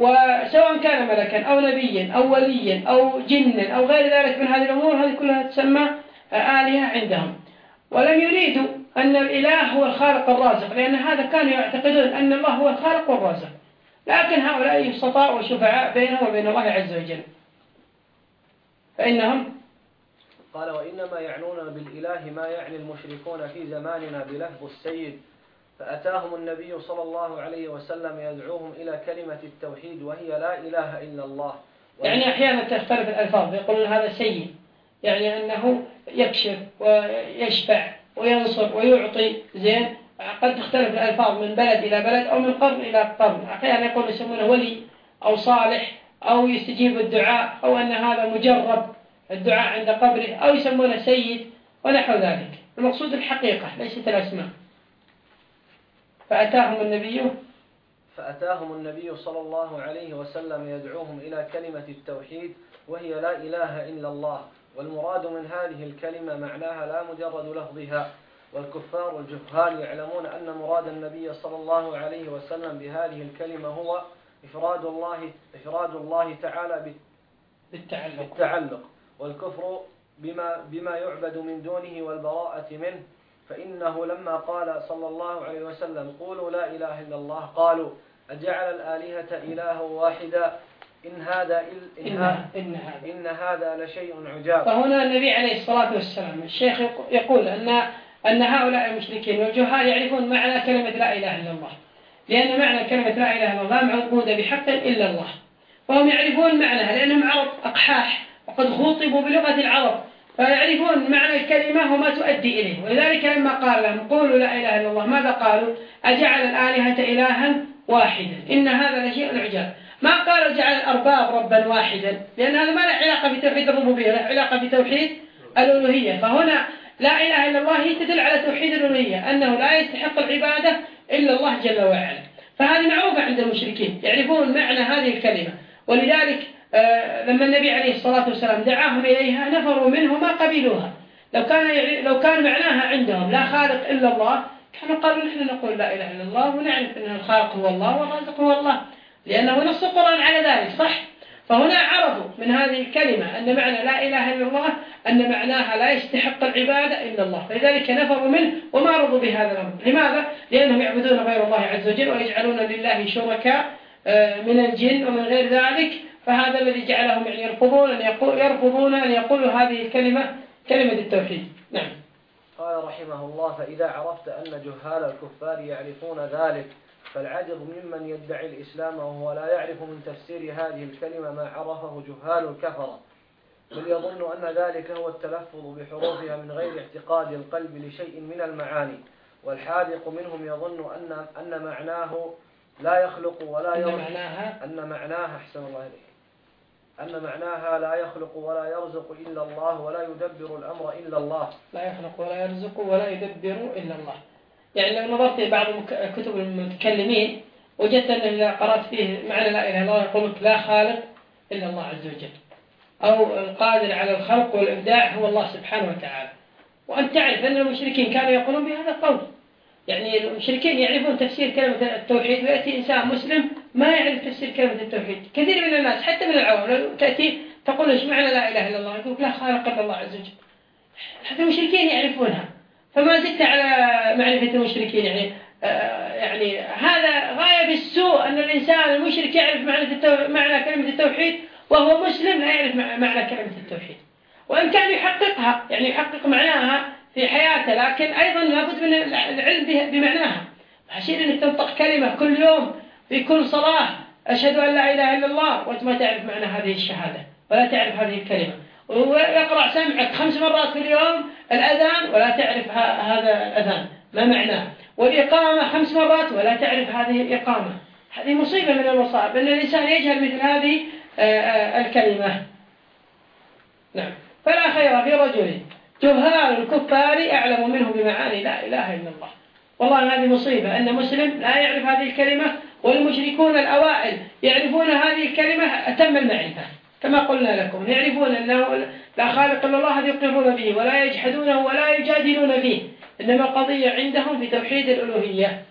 وسواء كان ملكا أو نبيا أو وليا أو جنا أو غير ذلك من هذه الأمور، هذه كلها تسمى آلهة عندهم. ولم يريدوا أن الإله هو الخالق الرازق، لأن هذا كانوا يعتقدون أن الله هو الخالق والرازق، لكن هؤلاء سطاء وشفعاء بينهم وبين الله عز وجل، فإنهم قال: وإنما يعنون بالإله ما يعني المشركون في زماننا بلفظ السيد، فأتاهم النبي صلى الله عليه وسلم يدعوهم إلى كلمة التوحيد وهي لا إله إلا الله. يعني أحيانا تختلف الألفاظ، يقولون هذا سيد، يعني أنه يكشف ويشفع وينصر ويعطي، زين، قد تختلف الألفاظ من بلد إلى بلد أو من قرن إلى قرن، أحيانا يقول يسمونه ولي أو صالح أو يستجيب الدعاء، أو أن هذا مجرب الدعاء عند قبره، أو يسمونه سيد ونحو ذلك. المقصود الحقيقة ليست الأسماء. فأتاهم النبي فأتاهم النبي صلى الله عليه وسلم يدعوهم إلى كلمة التوحيد وهي لا إله إلا الله، والمراد من هذه الكلمة معناها لا مجرد لفظها. والكفار والجهال يعلمون أن مراد النبي صلى الله عليه وسلم بهذه الكلمة هو إفراد الله إفراد الله تعالى بالتعلق, بالتعلق والكفر بما, بما يعبد من دونه والبراءة منه، فإنه لما قال صلى الله عليه وسلم قولوا لا إله إلا الله قالوا أجعل الآلهة إله واحدا إن هذا إن, إن, ها إن, هذا. إن هذا لشيء عجاب. فهنا النبي عليه الصلاة والسلام الشيخ يقول أن أن هؤلاء المشركين والجهال يعرفون معنى كلمة لا إله إلا الله، لأن معنى كلمة لا إله إلا الله معبود بحق إلا الله، وهم يعرفون معناها لأنهم عرب أقحاح وقد خوطبوا بلغة العرب، فيعرفون معنى الكلمة وما تؤدي إليه. ولذلك لما قال لهم قولوا لا إله إلا الله ماذا قالوا؟ أجعل الآلهة إلها واحدا إن هذا لشيء عجاب. ما قال جعل الأرباب ربا واحدا، لأن هذا ما له علاقة بتوحيد الربوبية، له علاقة بتوحيد الألوهية. فهنا لا إله إلا الله هي تدل على توحيد الألوهية، أنه لا يستحق العبادة إلا الله جل وعلا. فهذه معروفة عند المشركين، يعرفون معنى هذه الكلمة. ولذلك آه لما النبي عليه الصلاة والسلام دعاهم إليها نفروا منه ما قبلوها. لو كان لو كان معناها عندهم لا خالق إلا الله كانوا قالوا نحن نقول لا إله إلا الله ونعرف أن الخالق هو الله والرازق هو الله، لأنه نص القرآن على ذلك صح. فهنا عرفوا من هذه الكلمة أن معنى لا إله إلا الله أن معناها لا يستحق العبادة إلا الله، فلذلك نفروا منه وما رضوا بهذا الأمر. لماذا؟ لأنهم يعبدون غير الله عز وجل ويجعلون لله شركاء من الجن ومن غير ذلك، فهذا الذي جعلهم يعني يرفضون أن يقول يرفضون أن يقولوا هذه الكلمة كلمة التوحيد. نعم. قال رحمه الله: فإذا عرفت أن جهال الكفار يعرفون ذلك فالعجب ممن يدعي الإسلام وهو لا يعرف من تفسير هذه الكلمة ما عرفه جهال الكفرة، بل يظن أن ذلك هو التلفظ بحروفها من غير اعتقاد القلب لشيء من المعاني، والحاذق منهم يظن أن أن معناه لا يخلق ولا يرزق أن معناها أحسن الله إليه أن معناها لا يخلق ولا يرزق إلا الله ولا يدبر الأمر إلا الله. لا يخلق ولا يرزق ولا يدبر إلا الله. يعني لو نظرت بعض كتب المتكلمين وجدت أن إذا قرأت فيه معنى لا إله إلا الله يقول لا خالق إلا الله عز وجل، أو القادر على الخلق والإبداع هو الله سبحانه وتعالى. وأن تعرف أن المشركين كانوا يقولون بهذا القول، يعني المشركين يعرفون تفسير كلمة التوحيد، ويأتي إنسان مسلم ما يعرف تفسير كلمة التوحيد. كثير من الناس حتى من العوام لو تأتي تقول إيش معنى لا إله إلا الله يقول لا خالق إلا الله عز وجل. حتى المشركين يعرفونها، فما زدت على معرفة المشركين. يعني آه يعني هذا غاية بالسوء أن الإنسان المشرك يعرف معنى, التو... معنى كلمة التوحيد وهو مسلم لا يعرف معنى كلمة التوحيد، وإن كان يحققها يعني يحقق معناها في حياته، لكن أيضا لابد من العلم بمعناها. عشان أنك تنطق كلمة كل يوم في كل صلاة أشهد أن لا إله إلا الله وأنت ما تعرف معنى هذه الشهادة ولا تعرف هذه الكلمة، ويقرأ سمعك خمس مرات في اليوم الأذان ولا تعرف هذا الأذان ما معناه، والإقامة خمس مرات ولا تعرف هذه الإقامة. هذه مصيبة من المصائب أن الإنسان يجهل مثل هذه الكلمة. نعم. فلا خير في رجل جهال الكفار أعلم منه بمعاني لا إله إلا الله. والله هذه مصيبة أن مسلم لا يعرف هذه الكلمة، والمشركون الأوائل يعرفون هذه الكلمة أتم المعرفة كما قلنا لكم، يعرفون أنه لا خالق إلا الله يقرون به ولا يجحدونه ولا يجادلون فيه، إنما القضية عندهم في توحيد الألوهية.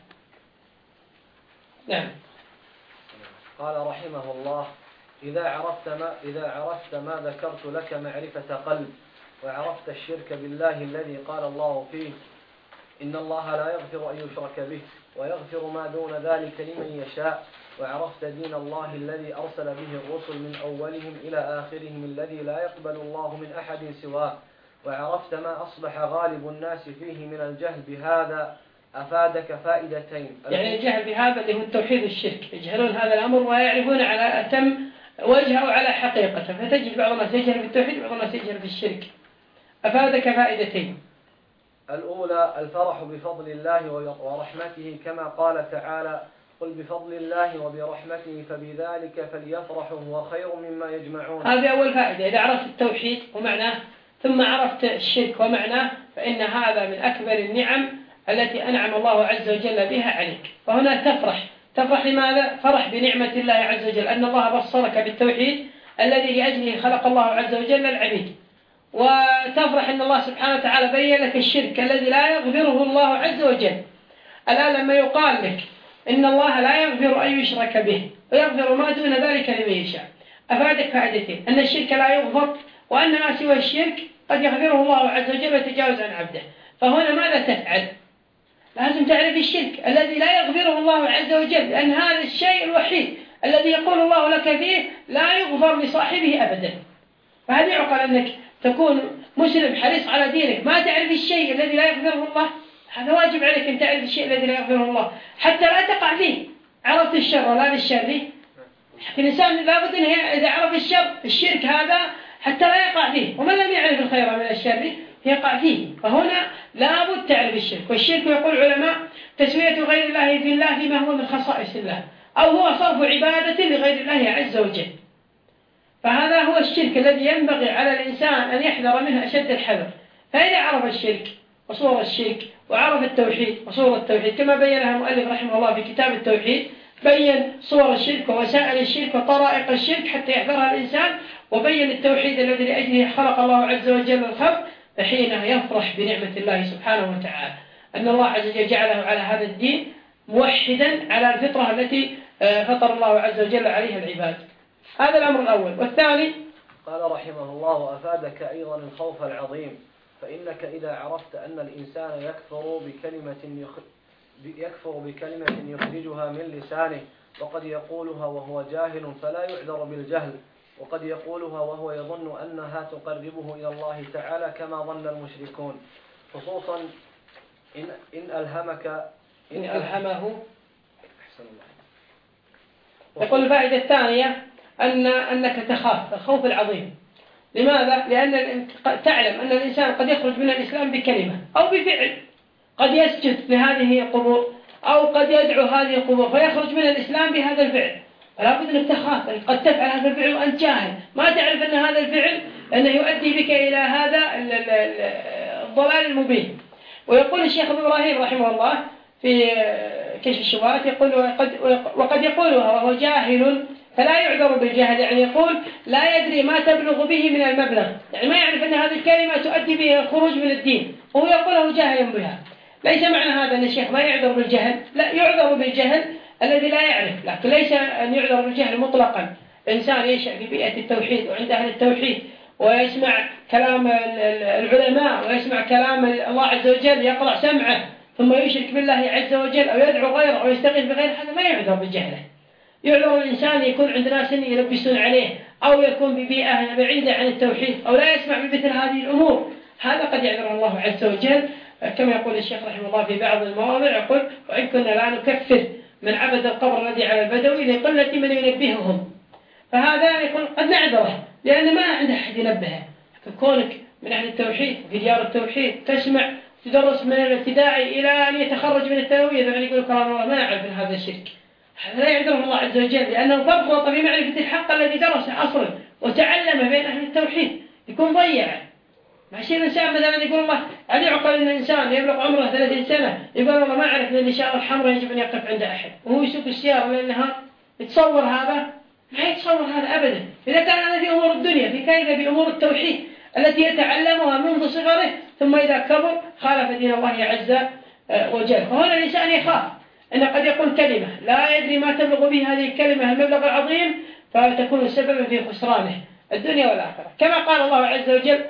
نعم. قال رحمه الله: إذا عرفت ما إذا عرفت ما ذكرت لك معرفة قلب، وعرفت الشرك بالله الذي قال الله فيه إن الله لا يغفر أن يشرك به ويغفر ما دون ذلك لمن يشاء، وعرفت دين الله الذي أرسل به الرسل من أولهم إلى آخرهم الذي لا يقبل الله من أحد سواه، وعرفت ما أصبح غالب الناس فيه من الجهل بهذا أفادك فائدتين. يعني الجهل بهذا اللي هو التوحيد والشرك، يجهلون هذا الأمر ويعرفون على أتم وجهه على حقيقته، فتجد بعض الناس يجهل بالتوحيد وبعض الناس يجهل بالشرك. أفادك فائدتين: الأولى الفرح بفضل الله ورحمته كما قال تعالى: قل بفضل الله وبرحمته فبذلك فليفرحوا هو خير مما يجمعون. هذه أول فائدة. إذا عرفت التوحيد ومعناه ثم عرفت الشرك ومعناه فإن هذا من أكبر النعم التي أنعم الله عز وجل بها عليك. فهنا تفرح. تفرح لماذا؟ فرح بنعمة الله عز وجل، أن الله بصرك بالتوحيد الذي لأجله خلق الله عز وجل العبيد، وتفرح أن الله سبحانه وتعالى بين لك الشرك الذي لا يغفره الله عز وجل. الآن لما يقال لك إن الله لا يغفر أن يشرك به ويغفر ما دون ذلك لمن يشاء، أفادك فائدتين: أن الشرك لا يغفر، وأن ما سوى الشرك قد يغفره الله عز وجل ويتجاوز عن عبده. فهنا ماذا تفعل؟ لازم تعرف الشرك الذي لا يغفره الله عز وجل، لأن هذا الشيء الوحيد الذي يقول الله لك فيه لا يغفر لصاحبه أبدا. فهل يعقل أنك تكون مسلم حريص على دينك ما تعرف الشيء الذي لا يغفره الله؟ هذا واجب عليك أن تعرف الشيء الذي لا يغفره الله حتى لا تقع فيه. عرفت الشر ولا للشر؟ الإنسان لابد أن إذا عرف الشر الشرك هذا حتى لا يقع فيه، ومن لم يعرف الخير من الشر يقع فيه. فهنا لابد تعرف الشرك. والشرك يقول العلماء تسوية غير الله في الله بما هو من خصائص الله، أو هو صرف عبادة لغير الله عز وجل. فهذا هو الشرك الذي ينبغي على الإنسان أن يحذر منه أشد الحذر. فإذا عرف الشرك وصور الشرك وعرف التوحيد وصور التوحيد كما بينها المؤلف رحمه الله في كتاب التوحيد، بين صور الشرك ووسائل الشرك وطرائق الشرك حتى يحذرها الإنسان، وبين التوحيد الذي لأجله خلق الله عز وجل الخلق، فحينها يفرح بنعمة الله سبحانه وتعالى أن الله عز وجل جعله على هذا الدين موحدا على الفطرة التي فطر الله عز وجل عليها العباد. هذا الأمر الأول. والثاني قال رحمه الله: أفادك أيضا الخوف العظيم، فإنك إذا عرفت أن الإنسان يكفر بكلمة يخ... يكفر بكلمة يخرجها من لسانه، وقد يقولها وهو جاهل فلا يعذر بالجهل، وقد يقولها وهو يظن أنها تقربه إلى الله تعالى كما ظن المشركون، خصوصا إن, إن ألهمك إن ألهمه. يقول الفائدة الثانية أن أنك تخاف الخوف العظيم. لماذا؟ لأن تعلم أن الإنسان قد يخرج من الإسلام بكلمة أو بفعل، قد يسجد لهذه القبور أو قد يدعو هذه القبور فيخرج من الإسلام بهذا الفعل. فلا بد أنك تخاف، قد تفعل هذا الفعل وأنت جاهل ما تعرف أن هذا الفعل أنه يؤدي بك إلى هذا الضلال المبين. ويقول الشيخ إبراهيم رحمه الله في كشف الشبهات يقول وقد, وقد يقولها وهو جاهل فلا يعذر بالجهل، يعني يقول لا يدري ما تبلغ به من المبلغ، يعني ما يعرف أن هذه الكلمة تؤدي به الخروج من الدين وهو يقوله جاهل بها. ليس معنى هذا أن الشيخ ما يعذر بالجهل، لا، يعذر بالجهل الذي لا يعرف، لكن ليس أن يعذر بالجهل مطلقا. إنسان ينشأ في بيئة التوحيد وعند أهل التوحيد ويسمع كلام العلماء ويسمع كلام الله عز وجل، يقرأ سمعه ثم يشرك بالله عز وجل أو يدعو غيره أو يستغيث بغيره، هذا ما يعذر بالجهل. يعذر الإنسان يكون عند ناس يلبسون عليه أو يكون ببيئة بعيدة عن التوحيد أو لا يسمع بمثل هذه الأمور، هذا قد يعذر الله عز وجل. كما يقول الشيخ رحمه الله في بعض المواضع يقول: وإن كنا لا نكفر من عبد القبر الذي على البدوي لقلة من ينبههم. فهذا يقول قد نعذره لأن ما عنده أحد ينبهه. كونك من أهل التوحيد في ديار التوحيد تسمع تدرس من الابتدائي إلى أن يتخرج من الثانوية يعني يقول كلام الله ما يعرف من هذا الشرك، هذا لا يعذره الله عز وجل لأنه فرط في معرفة الحق الذي درسه أصلا وتعلم بين أهل التوحيد، يكون ضيع. ما يصير الإنسان مثلا يقول الله هل يعقل أن الإنسان يبلغ عمره ثلاثين سنة يقول الله ما أعرف أن الإشارة الحمراء يجب أن يقف عند أحد وهو يسوق السيارة لأنها يتصور هذا؟ ما يتصور هذا أبدا. إذا كان هذا في أمور الدنيا في كيف بأمور التوحيد التي يتعلمها منذ صغره ثم إذا كبر خالف دين الله عز وجل. فهنا الإنسان يخاف أن قد يقول كلمة لا يدري ما تبلغ به هذه الكلمة المبلغ العظيم فتكون سببا في خسرانه الدنيا والآخرة، كما قال الله عز وجل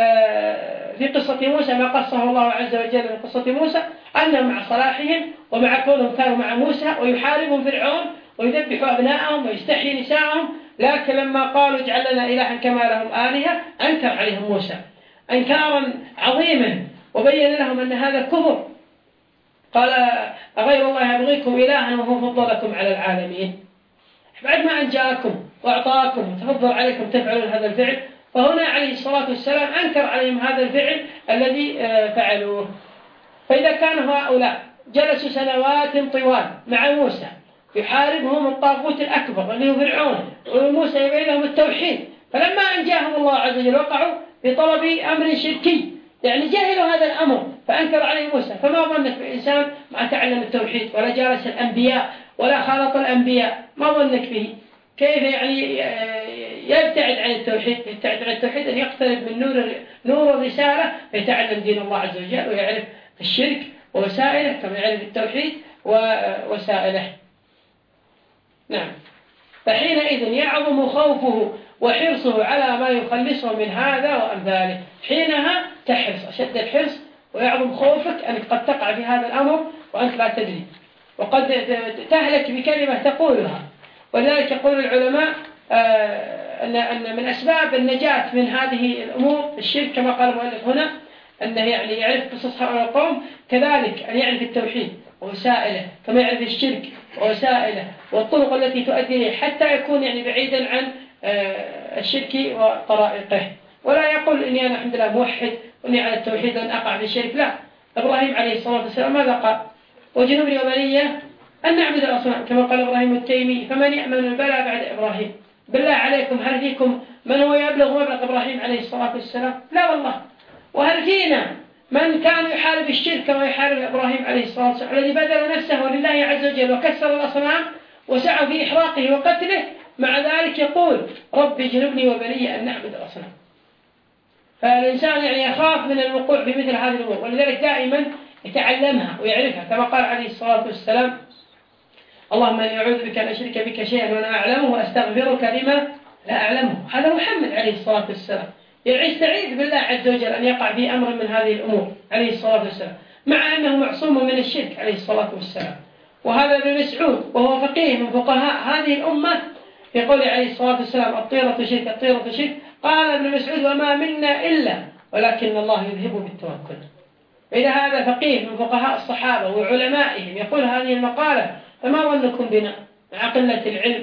في قصة موسى ما قصه الله عز وجل من قصة موسى أنهم مع صلاحهم ومع كونهم كانوا مع موسى ويحاربهم فرعون ويذبح أبناءهم ويستحيي نساءهم، لكن لما قالوا اجعل لنا إلها كما لهم آلهة أنكر عليهم موسى أنكارا عظيما وبين لهم أن هذا كفر. قال أغير الله يبغيكم إلها وهو فضلكم على العالمين، بعد ما أن جاءكم وأعطاكم وتفضل عليكم تفعلون هذا الفعل. فهنا عليه الصلاة والسلام أنكر عليهم هذا الفعل الذي فعلوه. فإذا كانوا هؤلاء جلسوا سنوات طوال مع موسى يحاربهم الطاغوت الأكبر اللي هو فرعون وموسى يبين لهم التوحيد، فلما أنجاهم الله عز وجل وقعوا بطلب أمر شركي يعني جهلوا هذا الأمر فأنكر عليه موسى. فما ظنك بالإنسان ما تعلم التوحيد ولا جالس الأنبياء ولا خالط الأنبياء، ما ظنك به؟ كيف يعني يبتعد عن التوحيد؟ يبتعد عن التوحيد أن يقترب من نور نور الرسالة فيتعلم دين الله عز وجل ويعرف الشرك ووسائله كما يعرف التوحيد ووسائله. نعم. فحينئذ يعظم خوفه وحرصه على ما يخلصه من هذا وأمثاله. حينها تحرص أشد الحرص ويعظم خوفك أنك قد تقع في هذا الأمر وأنت لا تدري، وقد تهلك بكلمة تقولها. ولذلك يقول العلماء أن أن من أسباب النجاة من هذه الأمور الشرك كما قال المؤلف هنا، أنه يعني يعرف قصص هؤلاء القوم، كذلك أن يعرف التوحيد ووسائله كما يعرف الشرك ووسائله والطرق التي تؤدي إليه، حتى يكون يعني بعيدا عن الشرك وطرائقه. ولا يقول إني أنا الحمد لله موحد وإني على التوحيد أن أقع في الشرك، لا. إبراهيم عليه الصلاة والسلام ماذا قال؟ وجنبني وبني أن نعبد الأصنام، كما قال إبراهيم التيمي: فمن يأمن البلاء بعد إبراهيم؟ بالله عليكم، هل فيكم من هو يبلغ مبلغ إبراهيم عليه الصلاة والسلام؟ لا والله. وهل فينا من كان يحارب الشرك كما يحارب إبراهيم عليه الصلاة والسلام، الذي بذل نفسه لله عز وجل وكسر الأصنام وسعى في إحراقه وقتله، مع ذلك يقول: رب اجنبني وبني أن نعبد الأصنام. فالإنسان يعني يخاف من الوقوع في مثل هذه الأمور، ولذلك دائما يتعلمها ويعرفها، كما قال عليه الصلاة والسلام: اللهم إني أعوذ بك أن أشرك بك شيئا وأنا أعلمه وأستغفرك لما لا أعلمه. هذا محمد عليه الصلاة والسلام يستعيذ بالله عز وجل أن يقع في أمر من هذه الأمور عليه الصلاة والسلام، مع أنه معصوم من الشرك عليه الصلاة والسلام. وهذا ابن مسعود وهو فقيه من فقهاء هذه الأمة، يقول عليه الصلاة والسلام: الطيرة شرك الطيرة شرك. قال ابن مسعود: وما منا إلا ولكن الله يذهب بالتوكل. إذا هذا فقيه من فقهاء الصحابة وعلمائهم يقول هذه المقالة، فما ظنكم بنا مع قلة العلم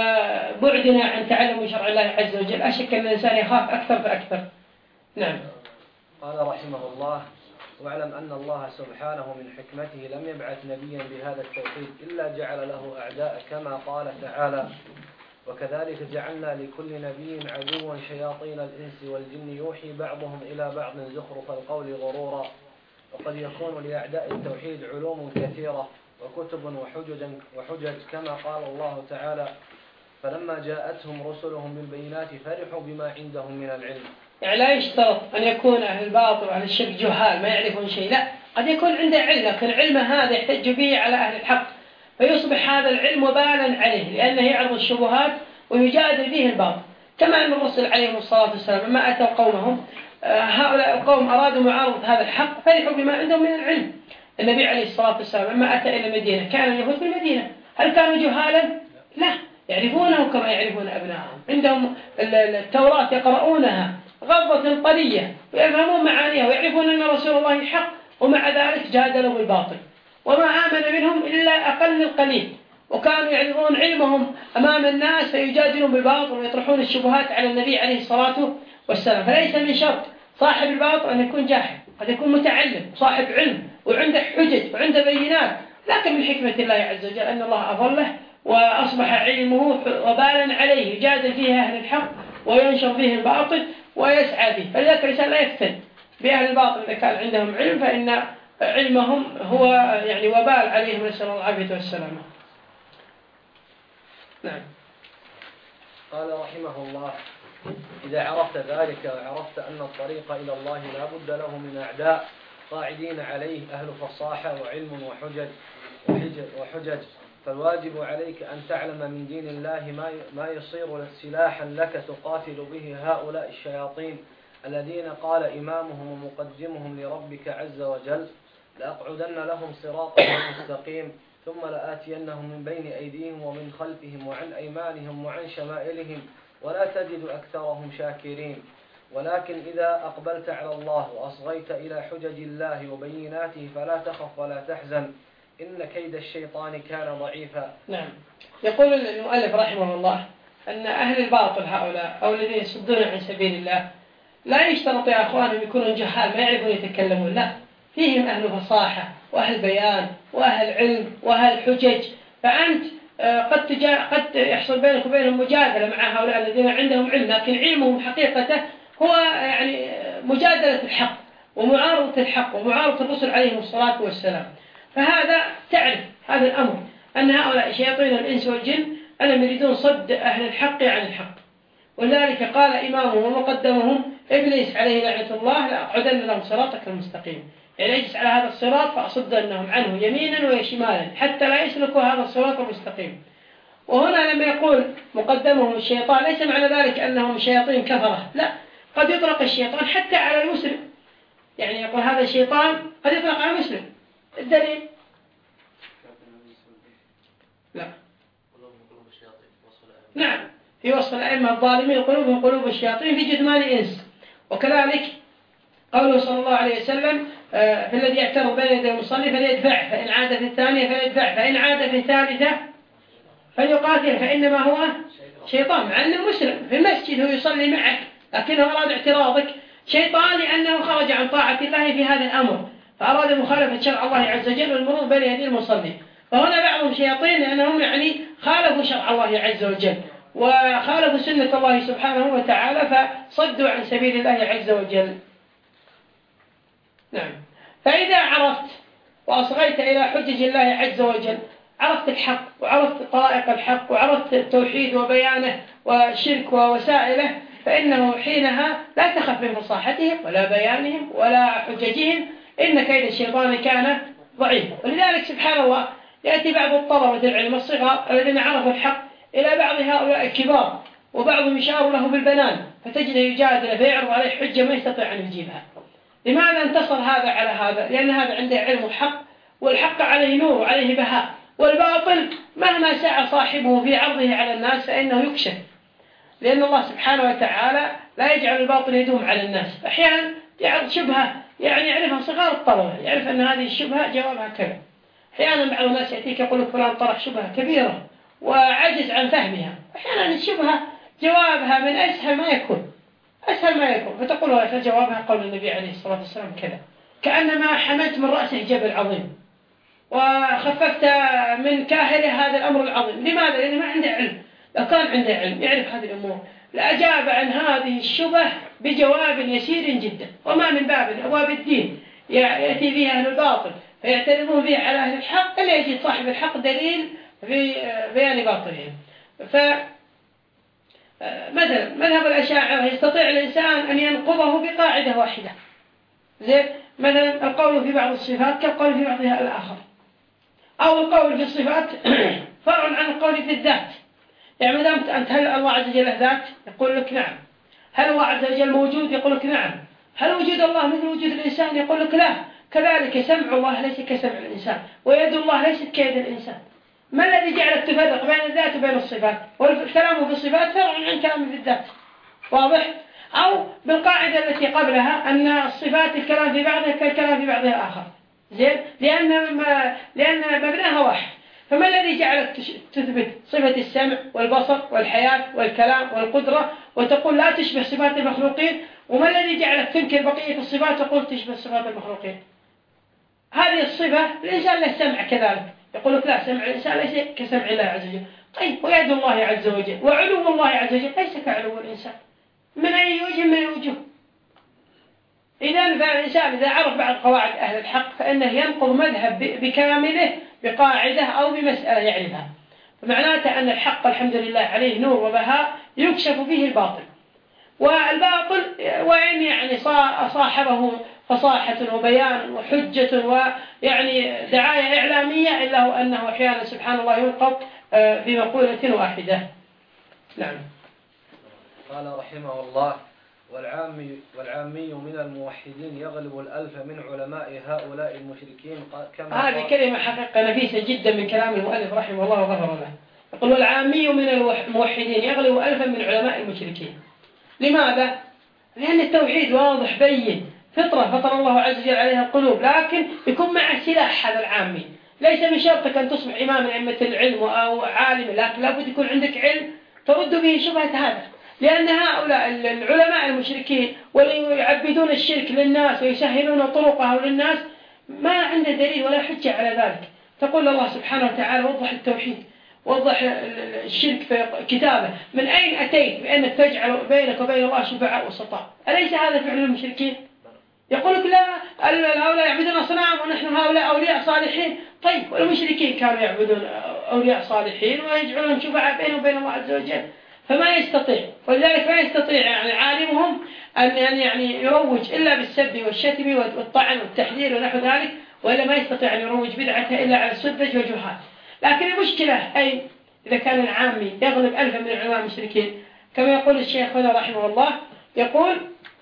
وبعدنا عن تعلم شرع الله عز وجل؟ أشك أن الإنسان يخاف أكثر فأكثر. نعم. قال رحمه الله: واعلم أن الله سبحانه من حكمته لم يبعث نبيا بهذا التوحيد إلا جعل له أعداء، كما قال تعالى: وكذلك جعلنا لكل نبي عدوا شياطين الإنس والجن يوحي بعضهم إلى بعض زخرف القول غرورا. وقد يكون لأعداء التوحيد علوم كثيرة وكتب وحجج, وحجج كما قال الله تعالى: فلما جاءتهم رسلهم بالبينات فرحوا بما عندهم من العلم. يعني لا يشترط أن يكون أهل الباطل وأهل الشرك جهال ما يعرفون شيء، لا، قد يكون عنده علم، لكن علم هذا يحتج به على أهل الحق، فيصبح هذا العلم وبالا عليه، لأنه يعرض الشبهات ويجادل به الباطل. كما أن الرسل عليهم الصلاة والسلام لما أتوا قومهم، هؤلاء القوم أرادوا معارضة هذا الحق فرحوا بما عندهم من العلم. النبي عليه الصلاة والسلام لما أتى إلى المدينة كان اليهود في المدينة، هل كانوا جهالا؟ لا، يعرفونه كما يعرفون أبنائهم، عندهم التوراة يقرؤونها غضة طرية ويفهمون معانيها ويعرفون أن رسول الله حق، ومع ذلك جادلوا بالباطل، وما آمن منهم إلا أقل القليل، وكانوا يعرضون علمهم أمام الناس فيجادلون بالباطل ويطرحون الشبهات على النبي عليه الصلاة والسلام. فليس من شرط صاحب الباطل أن يكون جاهل، قد يكون متعلم صاحب علم وعنده حجج وعنده بينات، لكن من حكمة الله عز وجل أن الله أضله وأصبح علمه وبالا عليه يجادل فيه أهل الحق وينشر فيه الباطل ويسعى فيه. فلذلك الإنسان لا يفتن بأهل الباطل إذا كان عندهم علم، فإن علمهم هو يعني وبال عليهم، نسأل الله العافية والسلامة. نعم. قال رحمه الله: إذا عرفت ذلك وعرفت أن الطريق إلى الله لا بد له من أعداء قاعدين عليه أهل فصاحة وعلم وحجج, وحجج فالواجب عليك أن تعلم من دين الله ما يصير سلاحا لك تقاتل به هؤلاء الشياطين الذين قال إمامهم ومقدمهم لربك عز وجل: لأقعدن لهم صراطا مستقيم ثم لآتينهم من بين أيديهم ومن خلفهم وعن أيمانهم وعن شمائلهم ولا تجد أكثرهم شاكرين. ولكن إذا أقبلت على الله وأصغيت إلى حجج الله وبيناته فلا تخف ولا تحزن، إن كيد الشيطان كان ضعيفا. نعم. يقول المؤلف رحمه الله أن أهل الباطل هؤلاء أو الذين يصدون عن سبيل الله لا يشترط يا أخوانهم يكونون جهال ما يعرفون يتكلمون، لا، فيهم أهل فصاحة وأهل بيان وأهل علم وأهل حجج. فأنت قد تجا قد يحصل بينك وبينهم مجادلة مع هؤلاء الذين عندهم علم، لكن علمهم حقيقته هو يعني مجادلة الحق ومعارضة الحق ومعارضة الرسل عليهم الصلاة والسلام. فهذا تعرف هذا الأمر أن هؤلاء شياطين الإنس والجن أنهم يريدون صد أهل الحق عن الحق، ولذلك قال إمامهم ومقدمهم إبليس عليه لعنة الله: لأقعدن لهم صراطك المستقيم، يعني يجلس على هذا الصراط فأصدنهم عنه يمينا وشمالا حتى لا يسلكوا هذا الصراط المستقيم. وهنا لما يقول مقدمهم الشيطان ليس معنى ذلك أنهم شياطين كفرة، لا، قد يطلق الشيطان حتى على المسلم، يعني يقول هذا الشيطان قد يطلق على المسلم. الدليل لا نعم في وصف الأئمة الظالمين قلوبهم قلوب الشياطين في جثمان إنس. وكذلك قوله صلى الله عليه وسلم في الذي يعترض بين يدي المصلي فليدفعه، فإن عاد في الثانية فليدفعه، فإن عاد في الثالثة فليقاتل فإنما هو شيطان. مع أنه مسلم في المسجد هو يصلي معك لكنه أراد اعتراضك شيطان لأنه خرج عن طاعة الله في هذا الأمر فأراد مخالفة شرع الله عز وجل والمرور بين يدي المصلي. فهنا بعضهم شياطين لأنهم يعني خالفوا شرع الله عز وجل وخالفوا سنة الله سبحانه وتعالى فصدوا عن سبيل الله عز وجل. نعم. فإذا عرفت وأصغيت إلى حجج الله عز وجل عرفت الحق وعرفت طرائق الحق وعرفت التوحيد وبيانه والشرك ووسائله فإنه حينها لا تخف من فصاحتهم ولا بيانهم ولا حججهم، إن كيد الشيطان كان ضعيف. ولذلك سبحان الله يأتي بعض الطلبة العلم الصغار الذين عرفوا الحق إلى بعض هؤلاء الكبار وبعضهم يشار له بالبنان فتجده يجادل فيعرض عليه حجة ما يستطيع أن يجيبها. لماذا انتصر هذا على هذا؟ لأن هذا عنده علم وحق والحق عليه نور وعليه بهاء، والباطل مهما سعى صاحبه في عرضه على الناس فإنه يكشف، لأن الله سبحانه وتعالى لا يجعل الباطل يدوم على الناس. أحيانا يعرض شبهة يعني يعرفها صغار الطلبة، يعرف أن هذه الشبهة جوابها كذا. أحيانا بعض الناس يأتيك يقول فلان طرح شبهة كبيرة وعجز عن فهمها، أحيانا الشبهة جوابها من أسهل ما يكون أسهل ما يكون فتقول له جوابها قول النبي عليه الصلاة والسلام كذا، كأنما حملت من رأسه جبل عظيم وخففت من كاهله هذا الأمر العظيم. لماذا؟ لأنه ما عنده علم. لو كان عنده علم يعرف هذه الأمور لأجاب عن هذه الشبه بجواب يسير جدا. وما من باب أبواب الدين يأتي فيها أهل الباطل فيعترضون فيه على أهل الحق إلا يجد صاحب الحق دليل في بيان باطلهم. ف مثلا مذهب الأشاعرة يستطيع الإنسان أن ينقضه بقاعدة واحدة، زي مثلا القول في بعض الصفات كالقول في بعضها الآخر، أو القول في الصفات فرع عن القول في الذات. يعني ما دامت أنت هل الله عز وجل ذات؟ يقول لك نعم. هل الله عز وجل موجود؟ يقول لك نعم. هل وجود الله مثل وجود الإنسان؟ يقول لك لا. كذلك سمع الله ليس كسمع الإنسان، ويد الله ليست كيد الإنسان. ما الذي جعلك تفرق بين الذات وبين الصفات؟ والكلام في الصفات فرع عن كلام في الذات، واضح؟ أو بالقاعدة التي قبلها أن الصفات الكلام في بعضها كالكلام في بعضها آخر، زين؟ لأن ما لأن مبناها واحد. فما الذي جعلك تثبت صفة السمع والبصر والحياة والكلام والقدرة وتقول لا تشبه صفات المخلوقين؟ وما الذي جعلك تنكر بقية الصفات وتقول تشبه صفات المخلوقين؟ هذه الصفة الإنسان له سمع كذلك، يقول لك لا، سمع الإنسان ليس كسمع الله عز وجل. طيب ويد الله عز وجل وعلو الله عز وجل ليس كعلو الإنسان من أي وجه من الوجوه. إذن فالإنسان إذا عرف بعض قواعد أهل الحق فإنه ينقض مذهب بكامله بقاعدة أو بمسألة يعرفها. فمعناته أن الحق الحمد لله عليه نور وبهاء يكشف به الباطل، والباطل وإن يعني صاحبه فصاحة وبيان وحجة ويعني دعاية إعلامية إلا هو أنه أحيانا سبحان الله ينقض بمقولة واحدة. نعم. قال رحمه الله: والعامي, والعامي من الموحدين يغلب الألف من علماء هؤلاء المشركين. كما هذه كلمة حقيقة نفيسة جدا من كلام المؤلف رحمه الله وغفر له. يقول: والعامي من الموحدين يغلب ألفا من علماء المشركين. لماذا؟ لأن التوحيد واضح بين، فطرة فطر الله عز وجل عليها القلوب، لكن يكون معه سلاح هذا العامي. ليس من شرطك أن تصبح إمام من أئمة العلم أو عالم، لكن لابد يكون عندك علم ترد به شبهة هذا. لأن هؤلاء العلماء المشركين واللي يعبدون الشرك للناس ويسهلون طرقه للناس ما عنده دليل ولا حجة على ذلك. تقول الله سبحانه وتعالى: وضح التوحيد، وضح الشرك في كتابه. من أين أتيت بأنك تجعل بينك وبين الله شفعاء وسطاء؟ أليس هذا فعل المشركين؟ يقولك لا، هؤلاء يعبدون أصنام ونحن هؤلاء أولياء صالحين. طيب والمشركين كانوا يعبدون أولياء صالحين ويجعلون شفعاء بينهم وبين الله عز وجل، فما يستطيع. ولذلك ما يستطيع يعني عالمهم أن يعني يروج إلا بالسب والشتم والطعن والتحذير ونحو ذلك، وإلا ما يستطيع أن يروج بدعته إلا على السذج والجهال. لكن المشكلة أي إذا كان العامي يغلب ألفا من العلماء المشركين، كما يقول الشيخ هنا رحمه الله، يقول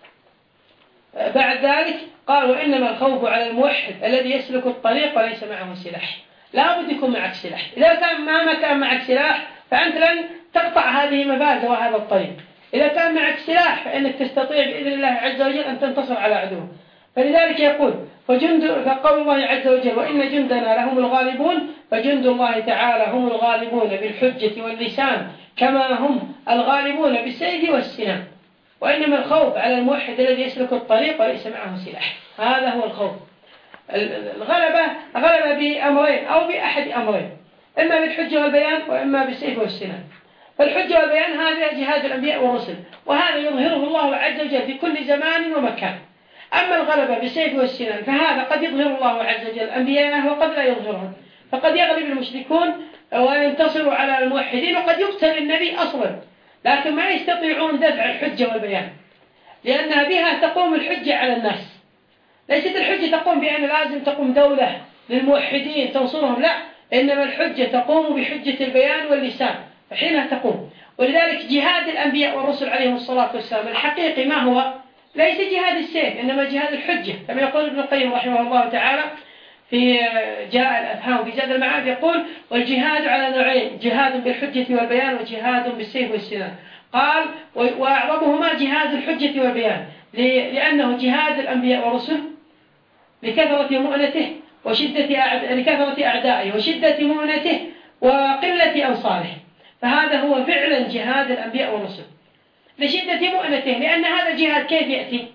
بعد ذلك قال: وإنما الخوف على الموحد الذي يسلك الطريق وليس معه سلاح. لا بد يكون معك سلاح. إذا كان ما كان معك سلاح فأنت لن تقطع هذه المبادئ وهذا الطريق. إذا كان معك سلاح فإنك تستطيع بإذن الله عز وجل أن تنتصر على عدوه. فلذلك يقول: فجند كقول الله عز وجل: وإن جندنا لهم الغالبون. فجند الله تعالى هم الغالبون بالحجة واللسان كما هم الغالبون بالسيف والسنان. وإنما الخوف على الموحد الذي يسلك الطريق وليس معه سلاح. هذا هو الخوف. الغلبة غلبة بأمرين أو بأحد أمرين، إما بالحجة والبيان وإما بالسيف والسنان. فالحجة والبيان هذا جهاد الأنبياء والرسل، وهذا يظهره الله عز وجل في كل زمان ومكان. أما الغلبة بالسيف والسنان فهذا قد يظهر الله عز وجل أنبياءه وقد لا يظهرهم، فقد يغلب المشركون وينتصروا على الموحدين، وقد يقتل النبي أصلا، لكن ما يستطيعون دفع الحجة والبيان، لأنها بها تقوم الحجة على الناس. ليست الحجة تقوم بأن لازم تقوم دولة للموحدين تنصرهم، لا، إنما الحجة تقوم بحجة البيان واللسان، فحينها تقوم. ولذلك جهاد الأنبياء والرسل عليهم الصلاة والسلام الحقيقي ما هو؟ ليس جهاد السيف، إنما جهاد الحجة، كما يقول ابن القيم رحمه الله تعالى في جاء الأفهام في زاد المعاد، يقول: والجهاد على نوعين: جهاد بالحجة والبيان وجهاد بالسيف والسنان. قال: وأعظمهما جهاد الحجة والبيان، لأنه جهاد الأنبياء والرسل لكثرة مؤنته وشدة أعد... لكثرة أعدائه وشدة مؤنته وقلة أنصاره. فهذا هو فعلا جهاد الأنبياء والرسل لشدة مؤنته، لأن هذا الجهاد كيف يأتي؟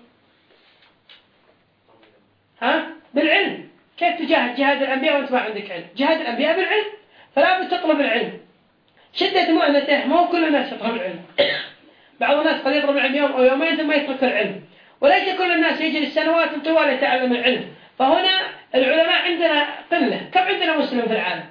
ها؟ بالعلم. كيف تجاهد جهاد الأنبياء وأنت ما عندك علم؟ جهاد الأنبياء بالعلم، فلا بد تطلب العلم. شدة مؤنته مو كل الناس يطلب العلم. بعض الناس قد يطلب العلم يوم أو يومين ثم يترك العلم، وليس كل الناس يجلس سنوات طوال يتعلم العلم. فهنا العلماء عندنا قلة. كم عندنا مسلم في العالم؟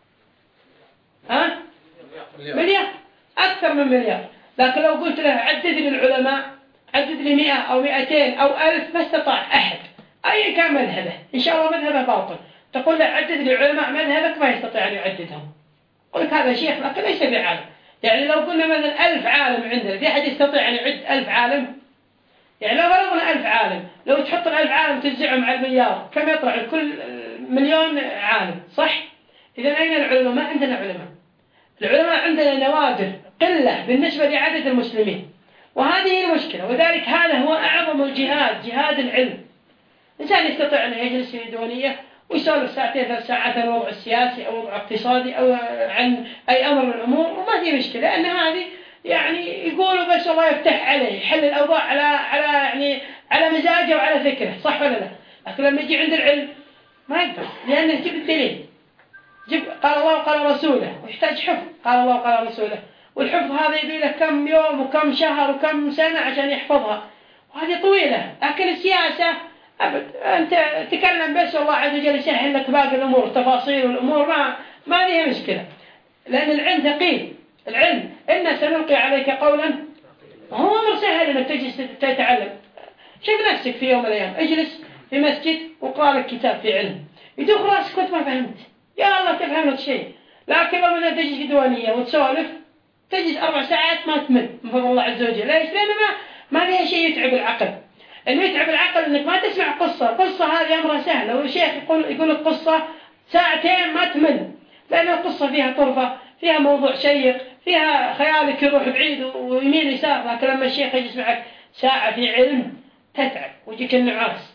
ها؟ مليار، أكثر من مليار. لكن لو قلت له عدد لي العلماء، عدد لي مئة أو مئتين أو ألف، ما استطاع أحد أي كان مذهبه، إن شاء الله مذهبه باطل، تقول له عدد لي علماء مذهبك ما يستطيع أن يعددهم. قلت هذا شيخ لكن ليس بعالم. يعني لو قلنا مثلا ألف عالم عندنا، في أحد يستطيع أن يعد ألف عالم؟ يعني لو فرضنا ألف عالم، لو تحط الألف عالم توزعهم على المليار، كم يطلع لكل مليون عالم؟ صح؟ إذا أين العلماء؟ ما عندنا علماء. العلماء عندنا نوادر، قلة بالنسبة لعدد المسلمين، وهذه هي المشكلة. وذلك هذا هو أعظم الجهاد، جهاد العلم. إنسان يستطيع أن يجلس في ديوانية ويسولف ساعتين ثلاث ساعات عن الوضع السياسي أو الوضع الاقتصادي أو عن أي أمر من الأمور، وما في مشكلة، لأن هذه يعني يقولوا بس الله يفتح عليه، يحل الأوضاع على على يعني على مزاجه وعلى فكره، صح ولا لا؟ لكن لما يجي عند العلم ما يقدر، لأنه جيب الدليل، جيب قال الله وقال رسوله، ويحتاج حفظ قال الله وقال رسوله، والحفظ هذا يبي له كم يوم وكم شهر وكم سنة عشان يحفظها، وهذه طويلة. لكن السياسة أبد، أنت تكلم بس الله عز وجل يسهل لك باقي الأمور، التفاصيل والأمور ما ما فيها مشكلة، لأن العلم ثقيل. العلم إن سنلقي عليك قولا، هو أمر سهل إنك تجلس تتعلم. شوف نفسك في يوم من الأيام اجلس في مسجد وقرأ لك كتاب في علم، يدوخ راسك كنت ما فهمت، يا الله تفهم لك شيء. لكن لو بدأت تجلس في ديوانية وتسولف تجلس أربع ساعات ما تمل من فضل الله عز وجل. ليش؟ لأن ما ما فيها شيء يتعب العقل. اللي يتعب العقل إنك ما تسمع قصة، قصة هذه أمرها سهل. لو الشيخ يقول يقول لك قصة ساعتين ما تمل، لأن القصة فيها طرفة، فيها موضوع شيق، فيها خيالك يروح بعيد ويمين يسار. لكن لما الشيخ يجلس معك ساعة في علم تتعب ويجيك النعاس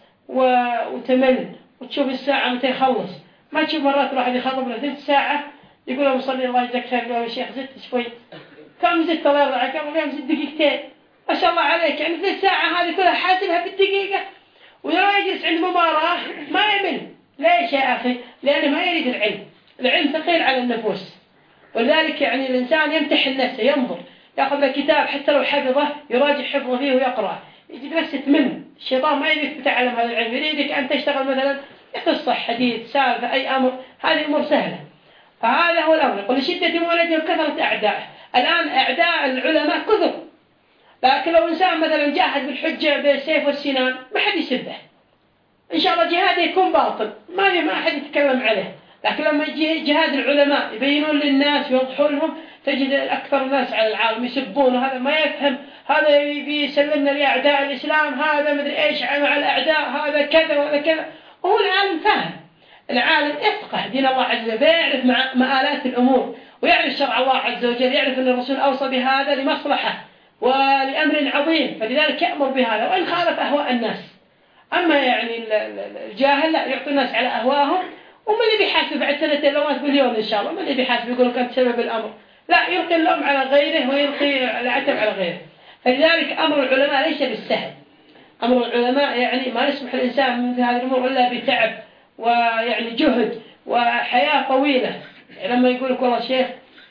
وتمل وتشوف الساعة متى يخلص. ما تشوف مرات واحد يخطب له ثلث ساعة يقول له مصلي الله يجزاك خير، يقول الشيخ زدت شوي، كم زدت الله يرضى عنك؟ اليوم زدت دقيقتين، ما شاء الله عليك. يعني ثلث ساعة هذه كلها حاسبها بالدقيقة، ويرى يجلس عند مباراة ما يمل. ليش يا أخي؟ لأنه ما يريد العلم. العلم ثقيل على النفوس، ولذلك يعني الإنسان يمتحن نفسه، ينظر يأخذ له كتاب حتى لو حفظه يراجع حفظه فيه ويقرأ، يجد نفسه تمل. الشيطان ما يريدك تتعلم هذا العلم، يريدك أن تشتغل مثلا قصة حديث سالفة أي أمر، هذه أمور سهلة. فهذا هو الأمر. يقول لشدة مولده وكثرة أعدائه. الآن أعداء العلماء كثر، لكن لو إنسان مثلا جاهد بالحجة بالسيف والسنان ما حد يسبه، إن شاء الله جهاده يكون باطل، ما في ما أحد يتكلم عليه. لكن لما يجي جهاد العلماء يبينون للناس ويوضحون لهم تجد أكثر الناس على العالم يسبون، وهذا ما يفهم، هذا يبي يسلمنا لأعداء الإسلام، هذا مدري إيش مع الأعداء، هذا كذا وهذا كذا. وهو العالم فاهم، العالم يفقه دين الله عز وجل، يعرف مآلات الأمور ويعرف شرع الله عز وجل، يعرف أن الرسول أوصى بهذا لمصلحة ولأمر عظيم، فلذلك يأمر بهذا وإن خالف أهواء الناس. أما يعني الجاهل لا، يعطي الناس على أهواهم، ومن اللي بيحاسب بعد سنتين لو مات مليون إن شاء الله، من اللي بيحاسب يقول كانت سبب الأمر؟ لا، يلقي اللوم على غيره ويلقي العتب على غيره. فلذلك أمر العلماء ليس بالسهل. أمر العلماء يعني ما يسمح الإنسان من هذه الأمور إلا بتعب ويعني جهد وحياة طويلة. يعني لما يقول لك والله شيخ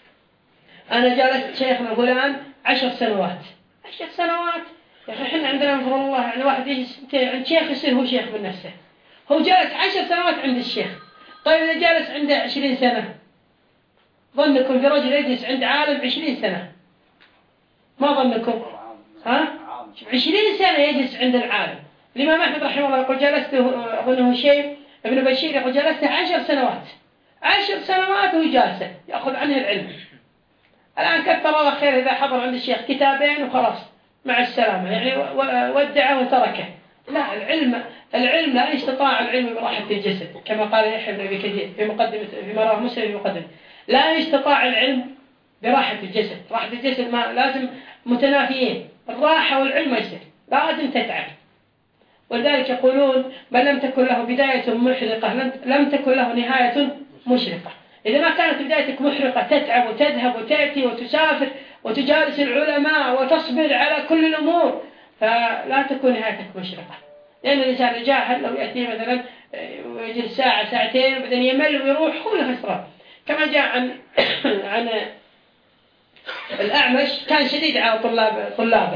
أنا جالست شيخنا فلان عشر سنوات، عشر سنوات يا أخي إحنا عندنا من فضل الله يعني واحد يجي عند شيخ يصير هو شيخ من نفسه، هو جالس عشر سنوات عند الشيخ. طيب إذا جالس عنده عشرين سنة، ظنكم في رجل يجلس عند عالم عشرين سنة؟ ما ظنكم؟ ها؟ عشرين سنة يجلس عند العالم. الإمام أحمد رحمه الله يقول جلسته أظنه شيء ابن بشير يقول جلسته عشر سنوات، عشر سنوات وهو جالسه يأخذ عنه العلم. الآن كثر الله خير إذا حضر عند الشيخ كتابين وخلاص مع السلامة، يعني ودعه وتركه. لا، العلم العلم لا يستطاع العلم براحة الجسد، كما قال يحيى بن أبي كثير في مقدمة في مراه مسلم في مقدمة، لا يستطاع العلم براحة الجسد. راحة الجسد ما لازم متنافيين، الراحة والعلم يصير لازم تتعب. ولذلك يقولون من لم تكن له بداية محرقة لم تكن له نهاية مشرقة. إذا ما كانت بدايتك محرقة تتعب وتذهب وتأتي وتسافر وتجالس العلماء وتصبر على كل الأمور، فلا تكون نهايتك مشرقة. لأن الإنسان الجاهل لو يأتي مثلا ويجلس ساعة ساعتين وبعدين يمل ويروح هو له خسران. كما جاء عن عن الأعمش كان شديد على طلاب طلابه،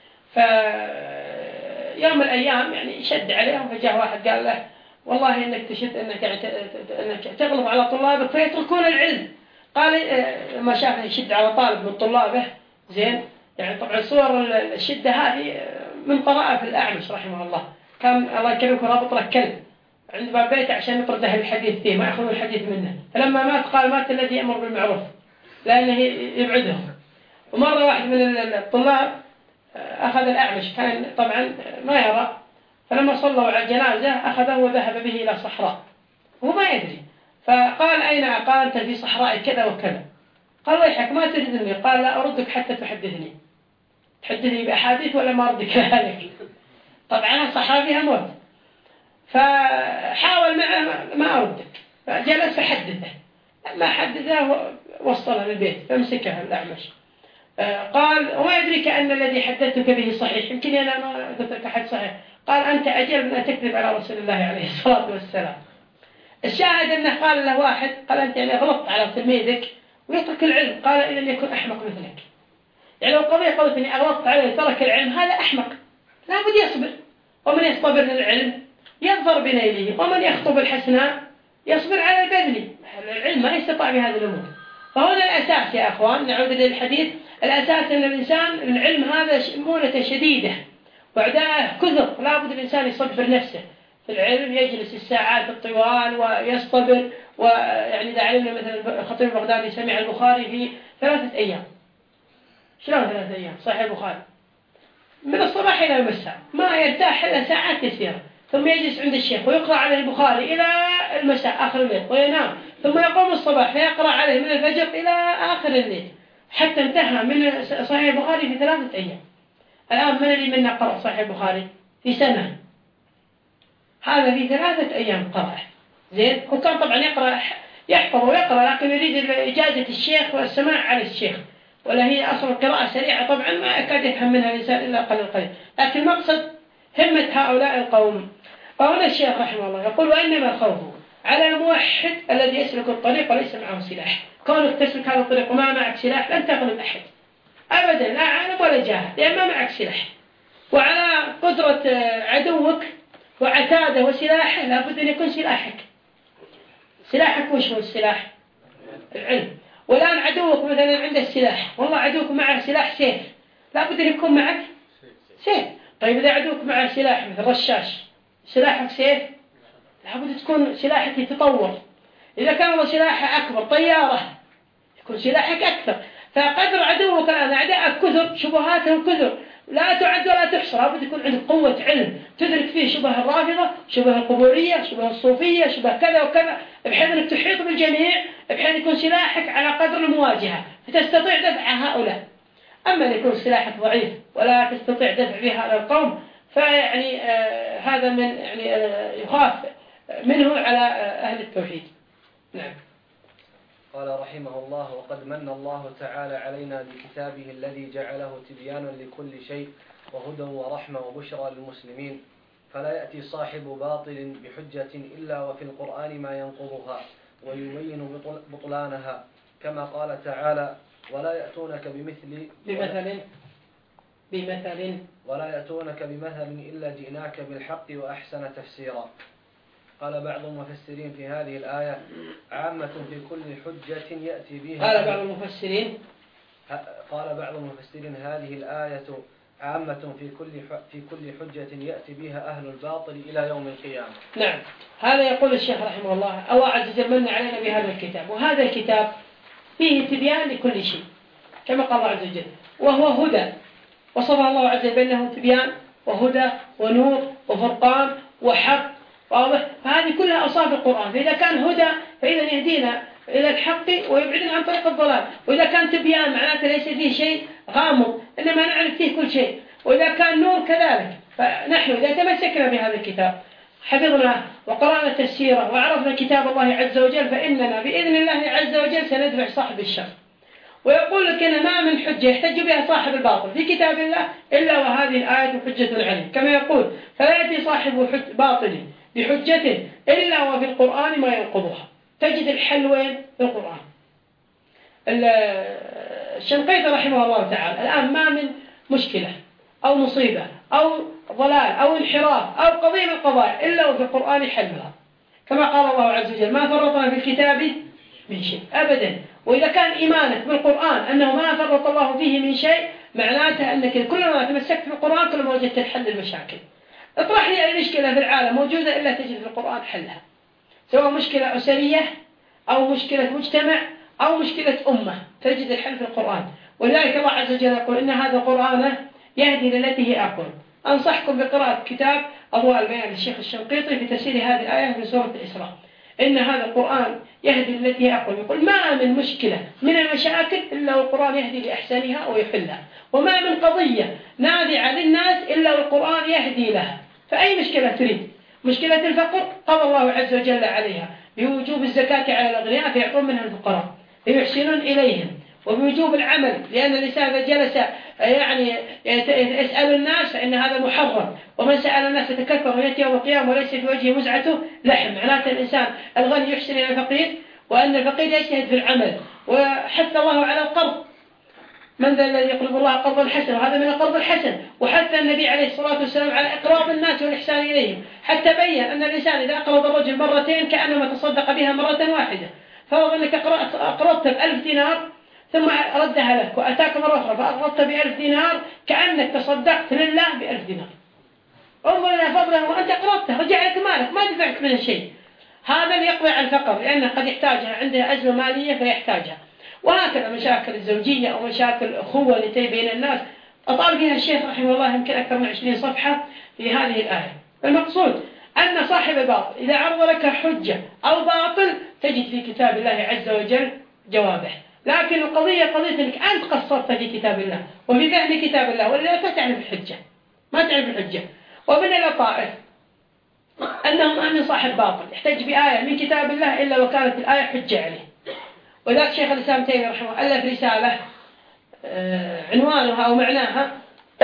فيوم من الأيام يعني شد عليهم، فجاء واحد قال له والله إنك تشد إنك إنك تغلب على طلابك فيتركون العلم. قال ما شافه يشد على طالب من طلابه زين، يعني طبعا صور الشدة هذه من طرائف الأعمش رحمه الله. كان الله يكرمك رابط له كلب عند باب بيته عشان يطرده الحديث فيه، ما يأخذون الحديث منه. فلما مات قال مات الذي يأمر بالمعروف لأنه يبعدهم. ومرة واحد من الطلاب أخذ الأعمش، كان طبعا ما يرى، فلما صلوا على الجنازة أخذه وذهب به إلى صحراء وهو ما يدري. فقال أين قال أنت في صحراء كذا وكذا. قال ويحك ما تردني؟ قال لا أردك حتى تحدثني. تحدثني بأحاديث ولا ما أردك ذلك؟ طبعا الصحراء فيها موت. فحاول معه ما أردك، فجلس حدثه، ما حدثه وصله للبيت فمسكه الأعمش. قال وما يدريك أن الذي حدثتك به صحيح؟ يمكن أنا ما قلت أحد صحيح. قال أنت أجل من أن تكذب على رسول الله عليه الصلاة والسلام. الشاهد أنه قال له واحد قال أنت يعني غلطت على تلميذك ويترك العلم. قال إذن يكون أحمق مثلك. يعني لو قضية قلت أني أغلطت عليه ترك العلم هذا أحمق، لا بد يصبر، ومن يصطبر للعلم يظفر بنيله، ومن يخطب الحسناء يصبر على البذل. العلم ما يستطاع بهذه الأمور. فهنا الأساس يا أخوان، نعود للحديث، الأساس أن الإنسان العلم هذا مونة شديدة وعداءه كثر، لا بد الإنسان يصبر نفسه في العلم، يجلس الساعات الطوال ويصطبر. ويعني إذا علمنا مثلا الخطيب البغدادي سمع البخاري في ثلاثة أيام. شلون ثلاثة أيام؟ صحيح البخاري من الصباح إلى المساء ما يرتاح إلا ساعات يسيرة، ثم يجلس عند الشيخ ويقرأ عليه البخاري إلى المساء آخر الليل وينام، ثم يقوم الصباح فيقرأ عليه من الفجر إلى آخر الليل، حتى انتهى من صحيح البخاري في ثلاثة أيام. الآن من اللي منا قرأ صحيح البخاري في سنة؟ هذا في ثلاثة أيام قرأ. زين، وكان طبعا يقرأ يحفظ ويقرأ، لكن يريد إجازة الشيخ والسماع على الشيخ، ولا هي أصل القراءة سريعة طبعا ما يكاد يفهم منها الإنسان إلا قليل قليل. لكن المقصد همة هؤلاء القوم. فهنا الشيخ رحمه الله يقول وإنما الخوف على الموحد الذي يسلك الطريق وليس معه سلاح. كونك تسلك هذا الطريق وما معك سلاح لن تغلب أحد أبدا، لا عالم ولا جاهل، لأن ما معك سلاح. وعلى قدرة عدوك وعتاده وسلاحه لابد أن يكون سلاحك. سلاحك وش هو السلاح؟ العلم. والآن عدوك مثلا عنده السلاح، والله عدوك معه سلاح سيف، لابد أن يكون معك سيف. طيب إذا عدوك معه سلاح مثل رشاش، سلاحك سيف، لابد تكون سلاحك يتطور. إذا كان الله سلاحه أكبر طيارة يكون سلاحك أكثر. فقدر عدوك الآن أعداءك كثر، شبهاتهم كثر لا تعد ولا تحصى. لابد يكون عندك قوة علم تدرك فيه شبه الرافضة، شبه القبورية، شبه الصوفية، شبه كذا وكذا، بحيث أنك تحيط بالجميع، بحيث يكون سلاحك على قدر المواجهة فتستطيع دفع هؤلاء. أما أن يكون سلاحك ضعيف ولا تستطيع دفع به على القوم فيعني آه هذا من يعني آه يخاف منه على آه أهل التوحيد. نعم. قال رحمه الله: وقد من الله تعالى علينا بكتابه الذي جعله تبيانا لكل شيء وهدى ورحمة وبشرى للمسلمين، فلا يأتي صاحب باطل بحجة إلا وفي القرآن ما ينقضها ويبين بطلانها، كما قال تعالى: ولا يأتونك بمثل بمثل بمثل ولا يأتونك بمثل إلا جئناك بالحق وأحسن تفسيرا. قال بعض المفسرين في هذه الآية: عامة في كل حجة يأتي بها. قال بعض المفسرين قال بعض المفسرين هذه الآية عامة في كل في كل حجة يأتي بها أهل الباطل إلى يوم القيامة. نعم، هذا يقول الشيخ رحمه الله: الله عز وجل من علينا بهذا الكتاب، وهذا الكتاب فيه تبيان لكل شيء كما قال الله عز وجل، وهو هدى، وصفه الله عز وجل بأنه تبيان وهدى ونور وفرقان وحق، واضح؟ فهذه كلها أوصاف القرآن. فإذا كان هدى فإذا يهدينا إلى الحق ويبعدنا عن طريق الضلال، وإذا كان تبيان معناته ليس فيه شيء غامض إنما نعرف فيه كل شيء، وإذا كان نور كذلك. فنحن إذا تمسكنا بهذا الكتاب حفظناه وقرأنا تفسيره وعرفنا كتاب الله عز وجل فإننا بإذن الله عز وجل سندفع صاحب الشر. ويقول لك إن ما من حجة يحتج بها صاحب الباطل في كتاب الله إلا وهذه الآية حجة عليه، كما يقول: فلا يأتي صاحب باطل بحجة إلا وفي القرآن ما ينقضها. تجد الحل وين؟ في القرآن. الشنقيطي رحمه الله تعالى الآن ما من مشكلة أو مصيبة أو ضلال أو انحراف أو قضية من القضايا إلا وفي القرآن حلها، كما قال الله عز وجل: ما فرطنا في الكتاب من شيء أبدا. وإذا كان إيمانك بالقرآن أنه ما فرط الله فيه من شيء معناته أنك كلما تمسكت بالقرآن كلما وجدت الحل المشاكل. اطرح لي أي مشكلة في العالم موجودة إلا تجد في القرآن حلها، سواء مشكلة أسرية أو مشكلة مجتمع أو مشكلة أمة، تجد الحل في القرآن. ولذلك الله عز وجل يقول: إن هذا القرآن يهدي للتي هي أقوم. أنصحكم بقراءة كتاب أضواء البيان للشيخ الشنقيطي في تفسير هذه الآية في سورة الإسراء. إن هذا القرآن يهدي للتي هي أقوم. يقول: ما من مشكلة من المشاكل إلا والقرآن يهدي لأحسنها ويحلها، وما من قضية نافعة للناس إلا والقرآن يهدي لها. فأي مشكلة تريد؟ مشكلة الفقر قضى الله عز وجل عليها بوجوب الزكاة على الأغنياء فيعطون منها الفقراء فيحسنون إليهم، وبوجوب العمل لأن الإنسان إذا جلس يعني يسأل الناس فإن هذا محرم، ومن سأل الناس يتكثر ويأتي يوم القيامة وليس في وجهه مزعته لحم. معناته الإنسان الغني يحسن إلى الفقير، وأن الفقير يجتهد في العمل. وحث الله على القرض: من ذا الذي يقرض الله قرضا حسنا، وهذا من القرض الحسن. وحث النبي عليه الصلاة والسلام على إقراض الناس والإحسان إليهم، حتى بين أن الإنسان إذا أقرض الرجل مرتين كأنما تصدق بها مرة واحدة. فرض أنك أقرضت بألف دينار ثم ردها لك وأتاك مرة أخرى فأقرضت بألف دينار كأنك تصدقت لله بألف دينار. انظر إلى فضله وأنت أقرضته رجع لك مالك ما دفعت منه شيء. هذا يقضي على الفقر لأنه قد يحتاجها، عنده أزمة مالية فيحتاجها. وهكذا مشاكل الزوجية أو مشاكل الأخوة التي بين الناس أطال فيها الشيخ رحمه الله يمكن أكثر من عشرين صفحة في هذه الآية. المقصود أن صاحب الباطل إذا عرض لك حجة أو باطل تجد في كتاب الله عز وجل جوابه. لكن القضية قضية أنك أنت قصرت في كتاب الله وفي فهم كتاب الله، ولا ما تعرف الحجة ما تعرف الحجة. ومن اللطائف أنه ما من صاحب باطل يحتج بآية من كتاب الله إلا وكانت الآية حجة عليه. وذلك شيخ الإسلام تيمية رحمه الله ألف رسالة عنوانها أو معناها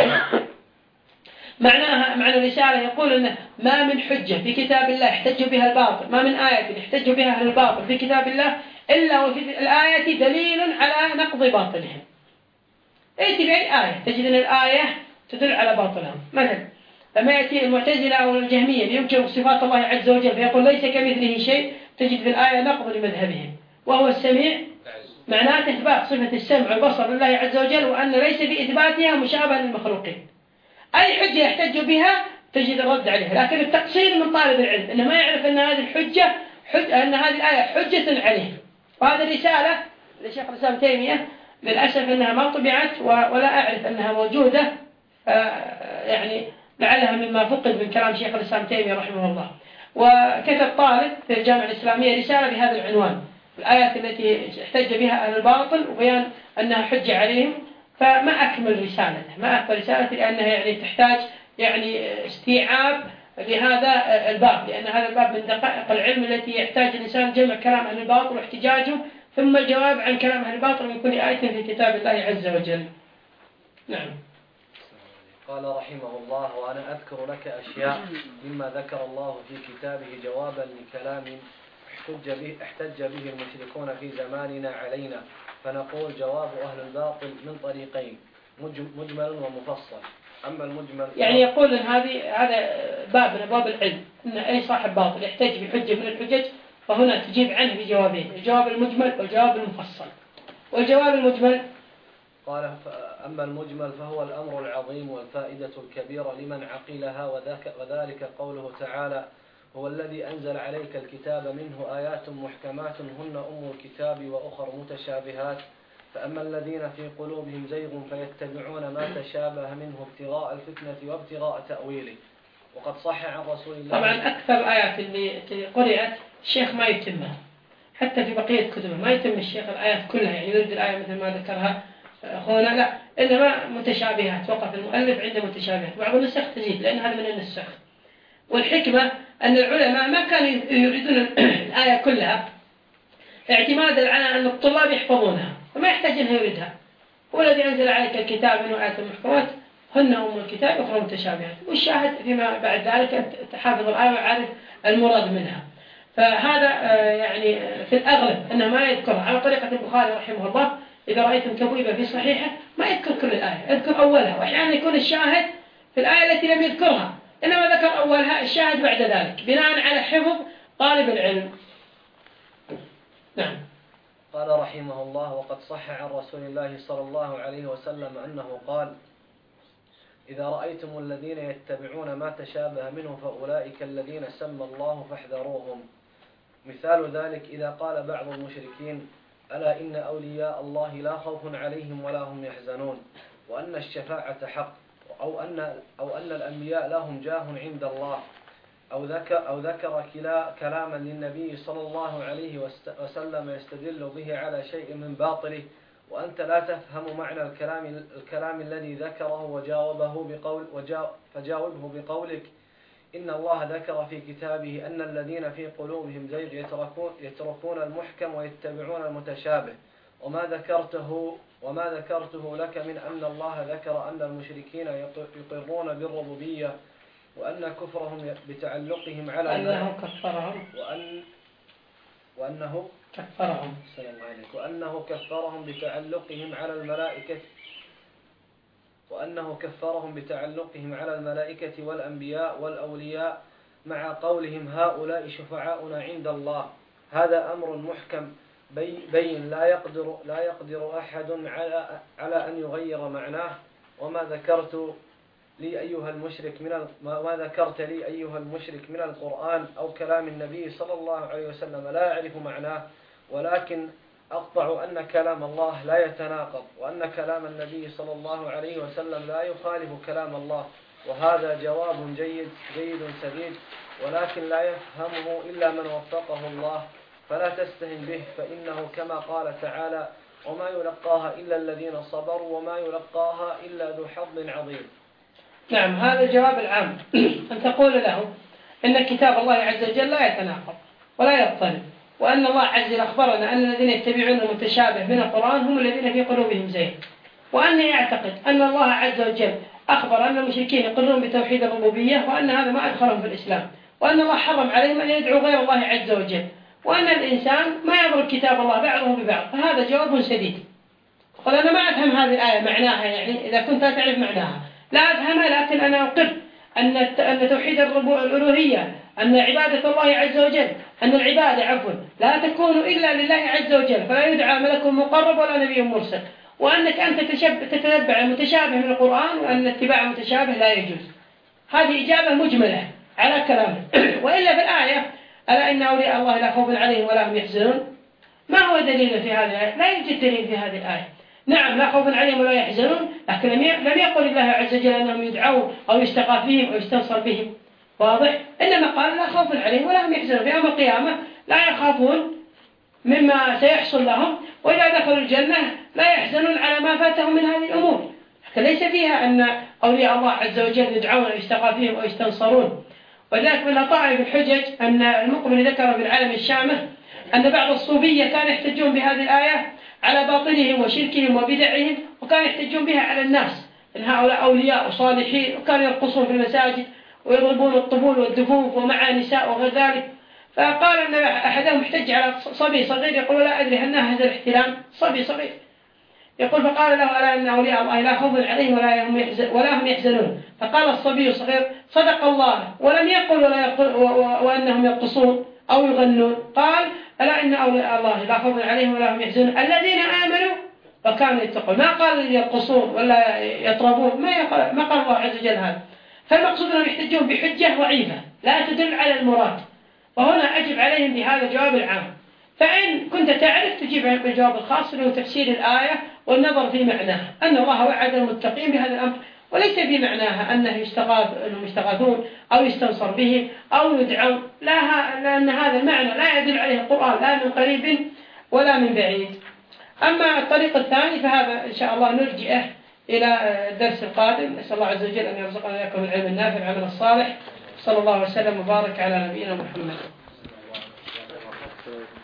معناها معنى الرسالة يقول أنه ما من حجة في كتاب الله يحتج بها الباطل، ما من آية يحتج بها أهل الباطل في كتاب الله إلا وفي الآية دليل على نقض باطلهم. ائت بأي آية تجد أن الآية تدل على باطلهم. مثلا لما يأتي المعتزلة أو الجهمية لينكروا صفات الله عز وجل فيقول ليس كمثله شيء، تجد في الآية نقض لمذهبهم وهو السميع، معناته إثبات صفة السمع والبصر لله عز وجل وأن ليس في إثباتها مشابه للمخلوقين. أي حجة يحتج بها تجد الرد عليها، لكن التقصير من طالب العلم إنه ما يعرف أن هذه الحجة حج أن هذه الآية حجة عليه. وهذه الرسالة لشيخ الإسلام تيمية للأسف أنها ما طبعت ولا أعرف أنها موجودة، يعني لعلها مما فقد من كلام شيخ الإسلام تيمية رحمه الله. وكتب طالب في الجامعة الإسلامية رسالة بهذا العنوان: الآيات التي احتج بها أهل الباطل وبيان أنها حجة عليهم. فما أكمل رسالته، ما أكمل رسالته لأنها يعني تحتاج يعني استيعاب لهذا الباب، لأن هذا الباب من دقائق العلم التي يحتاج الإنسان جمع كلام أهل الباطل واحتجاجه، ثم الجواب عن كلام أهل الباطل من كل آية في كتاب الله عز وجل. نعم. قال رحمه الله: وأنا أذكر لك أشياء مما ذكر الله في كتابه جوابا لكلام احتج به, احتج به المشركون في زماننا علينا، فنقول: جواب أهل الباطل من طريقين، مجمل ومفصل. أما المجمل يعني يقول إن هذه هذا باب من أبواب العلم، أن أي صاحب باطل يحتج بحجة من الحجج فهنا تجيب عنه بجوابين: الجواب المجمل والجواب المفصل. والجواب المجمل قال: أما المجمل فهو الأمر العظيم والفائدة الكبيرة لمن عقلها، وذلك قوله تعالى: هو الذي أنزل عليك الكتاب منه آيات محكمات هن أم الكتاب وأخر متشابهات، فأما الذين في قلوبهم زيغ فيتبعون ما تشابه منه ابتغاء الفتنة وابتغاء تأويله. وقد صح عن رسول الله. طبعا أكثر الآيات اللي قرأت الشيخ ما يتمها، حتى في بقية كتبه ما يتم الشيخ الآيات كلها، يعني يرد الآية مثل ما ذكرها أخونا، لا، إنما متشابهات، وقف المؤلف عند متشابهات. بعض النسخ تزيد لأن هذا من النسخ. والحكمة أن العلماء ما كانوا يريدون الآية كلها اعتمادا على أن الطلاب يحفظونها، فما يحتاج أنه يريدها. هو الذي أنزل عليك الكتاب منه آيات محكمات هن أم الكتاب وأخرى متشابهات، والشاهد فيما بعد ذلك أن تحافظ الآية وعارف المراد منها. فهذا يعني في الأغلب أنه ما يذكر على طريقة البخاري رحمه الله: إذا رأيتم تبويبا في صحيحه ما يذكر كل الآية، يذكر أولها، وأحيانا يكون الشاهد في الآية التي لم يذكرها، إنما ذكر أولها، الشاهد بعد ذلك، بناء على حفظ طالب العلم. نعم. قال رحمه الله: وقد صح عن رسول الله صلى الله عليه وسلم أنه قال: إذا رأيتم الذين يتبعون ما تشابه منه فأولئك الذين سمى الله فاحذروهم. مثال ذلك إذا قال بعض المشركين: ألا إن أولياء الله لا خوف عليهم ولا هم يحزنون، وأن الشفاعة حق، أو أن, أو أن الأنبياء لهم جاه عند الله، أو ذكر, أو ذكر كلا كلاما للنبي صلى الله عليه وسلم يستدل به على شيء من باطله، وأنت لا تفهم معنى الكلام, الكلام الذي ذكره وجاوبه بقول وجا فجاوبه بقولك: إن الله ذكر في كتابه أن الذين في قلوبهم زيغ يتركون, يتركون المحكم ويتبعون المتشابه، وما ذكرته وما ذكرته لك من أن الله ذكر أن المشركين يقرون بالربوبية، وأن كفرهم بتعلقهم على أنه كفرهم وأن وأنه كفرهم السلام عليكم وأنه كفرهم بتعلقهم على الملائكة وأنه كفرهم بتعلقهم على الملائكة والأنبياء والأولياء، مع قولهم: هؤلاء شفعاؤنا عند الله. هذا أمر محكم بين لا يقدر لا يقدر أحد على على أن يغير معناه. وما ذكرت لي أيها المشرك من ما ذكرت لي أيها المشرك من القرآن أو كلام النبي صلى الله عليه وسلم لا أعرف معناه، ولكن أقطع أن كلام الله لا يتناقض، وأن كلام النبي صلى الله عليه وسلم لا يخالف كلام الله. وهذا جواب جيد جيد سديد، ولكن لا يفهمه إلا من وفقه الله، فلا تستهن به، فإنه كما قال تعالى: وما يلقاها إلا الذين صبروا وما يلقاها إلا ذو حظ عظيم. نعم، هذا الجواب العام. أن تقول له إن كتاب الله عز وجل لا يتناقض ولا يضطرب، وأن الله عز وجل أخبرنا أن الذين يتبعون المتشابه من القرآن هم الذين في قلوبهم زيغ، وأن يعتقد أن الله عز وجل أخبر أن المشركين يقرون بتوحيد الربوبية، وأن هذا ما أدخلهم في الإسلام، وأن الله حرم عليهم أن يدعوا غير الله عز وجل، وأن الإنسان ما يضرب كتاب الله بعضه ببعض. فهذا جواب سديد. قل: أنا ما أفهم هذه الآية معناها، يعني إذا كنت تعرف معناها لا أفهمها، لكن أنا أقر أن أن توحيد الألوهية، أن عبادة الله عز وجل، أن العبادة عفوا لا تكون إلا لله عز وجل، فلا يدعى ملك مقرب ولا نبي مرسل، وأنك أنت تتبع المتشابه من القرآن، وأن اتباع المتشابه لا يجوز. هذه إجابة مجملة على كلامه. وإلا في الآية ألا إن أولياء الله لا خوف عليهم ولا هم يحزنون. ما هو دليل في هذه الآية؟ لا يوجد دليل في هذه الآية. نعم لا خوف عليهم ولا يحزنون، لكن لم يقل الله عز وجل أنهم يدعون أو يستغاث بهم أو يستنصر بهم، واضح؟ إنما قال لا خوف عليهم ولا هم يحزنون، في يوم القيامة لا يخافون مما سيحصل لهم، وإذا دخلوا الجنة لا يحزنون على ما فاتهم من هذه الأمور. لكن ليس فيها أن أولياء الله عز وجل يدعون أو يستغاث بهم أو يستنصرون. ولذلك من لطائف الحجج أن المقبل ذكر في العالم الشامة أن بعض الصوفية كانوا يحتجون بهذه الآية على باطلهم وشركهم وبدعهم، وكانوا يحتجون بها على الناس إن هؤلاء أولياء وصالحين، وكانوا يرقصون في المساجد ويضربون الطبول والدفوف ومع نساء وغير ذلك. فقال أن أحدهم احتج على صبي صغير يقول لا أدري هل هذا الاحتلام، صبي صغير يقول، فقال له ألا إن أولياء الله لا خوف عليهم ولا هم يحزن ولا هم يحزنون. فقال الصبي الصغير صدق الله، ولم يقل ولا يقل وأنهم يرقصون أو يغنون، قال ألا إن أولياء الله لا خوف عليهم ولا هم يحزنون الذين آمنوا وكانوا يتقون. ما قال يرقصون ولا يطربون، ما يقال ما قال الله عز وجل هذا. فالمقصود أنهم يحتجون بحجة ضعيفة لا تدل على المراد، وهنا أجب عليهم بهذا الجواب العام. فإن كنت تعرف تجيب بالجواب الخاص له تفسير الآية والنظر في معناها، أن الله وعد المتقين بهذا الأمر، وليس في معناها أنه يستغاث أنهم يستغاثون أو يستنصر بهم أو يدعون، لا، لأن هذا المعنى لا يدل عليه القرآن لا من قريب ولا من بعيد. أما الطريق الثاني فهذا إن شاء الله نرجئه إلى الدرس القادم. نسأل الله عز وجل أن يرزقنا إياكم العلم النافع والعمل الصالح. صلى الله وسلم وبارك على نبينا محمد.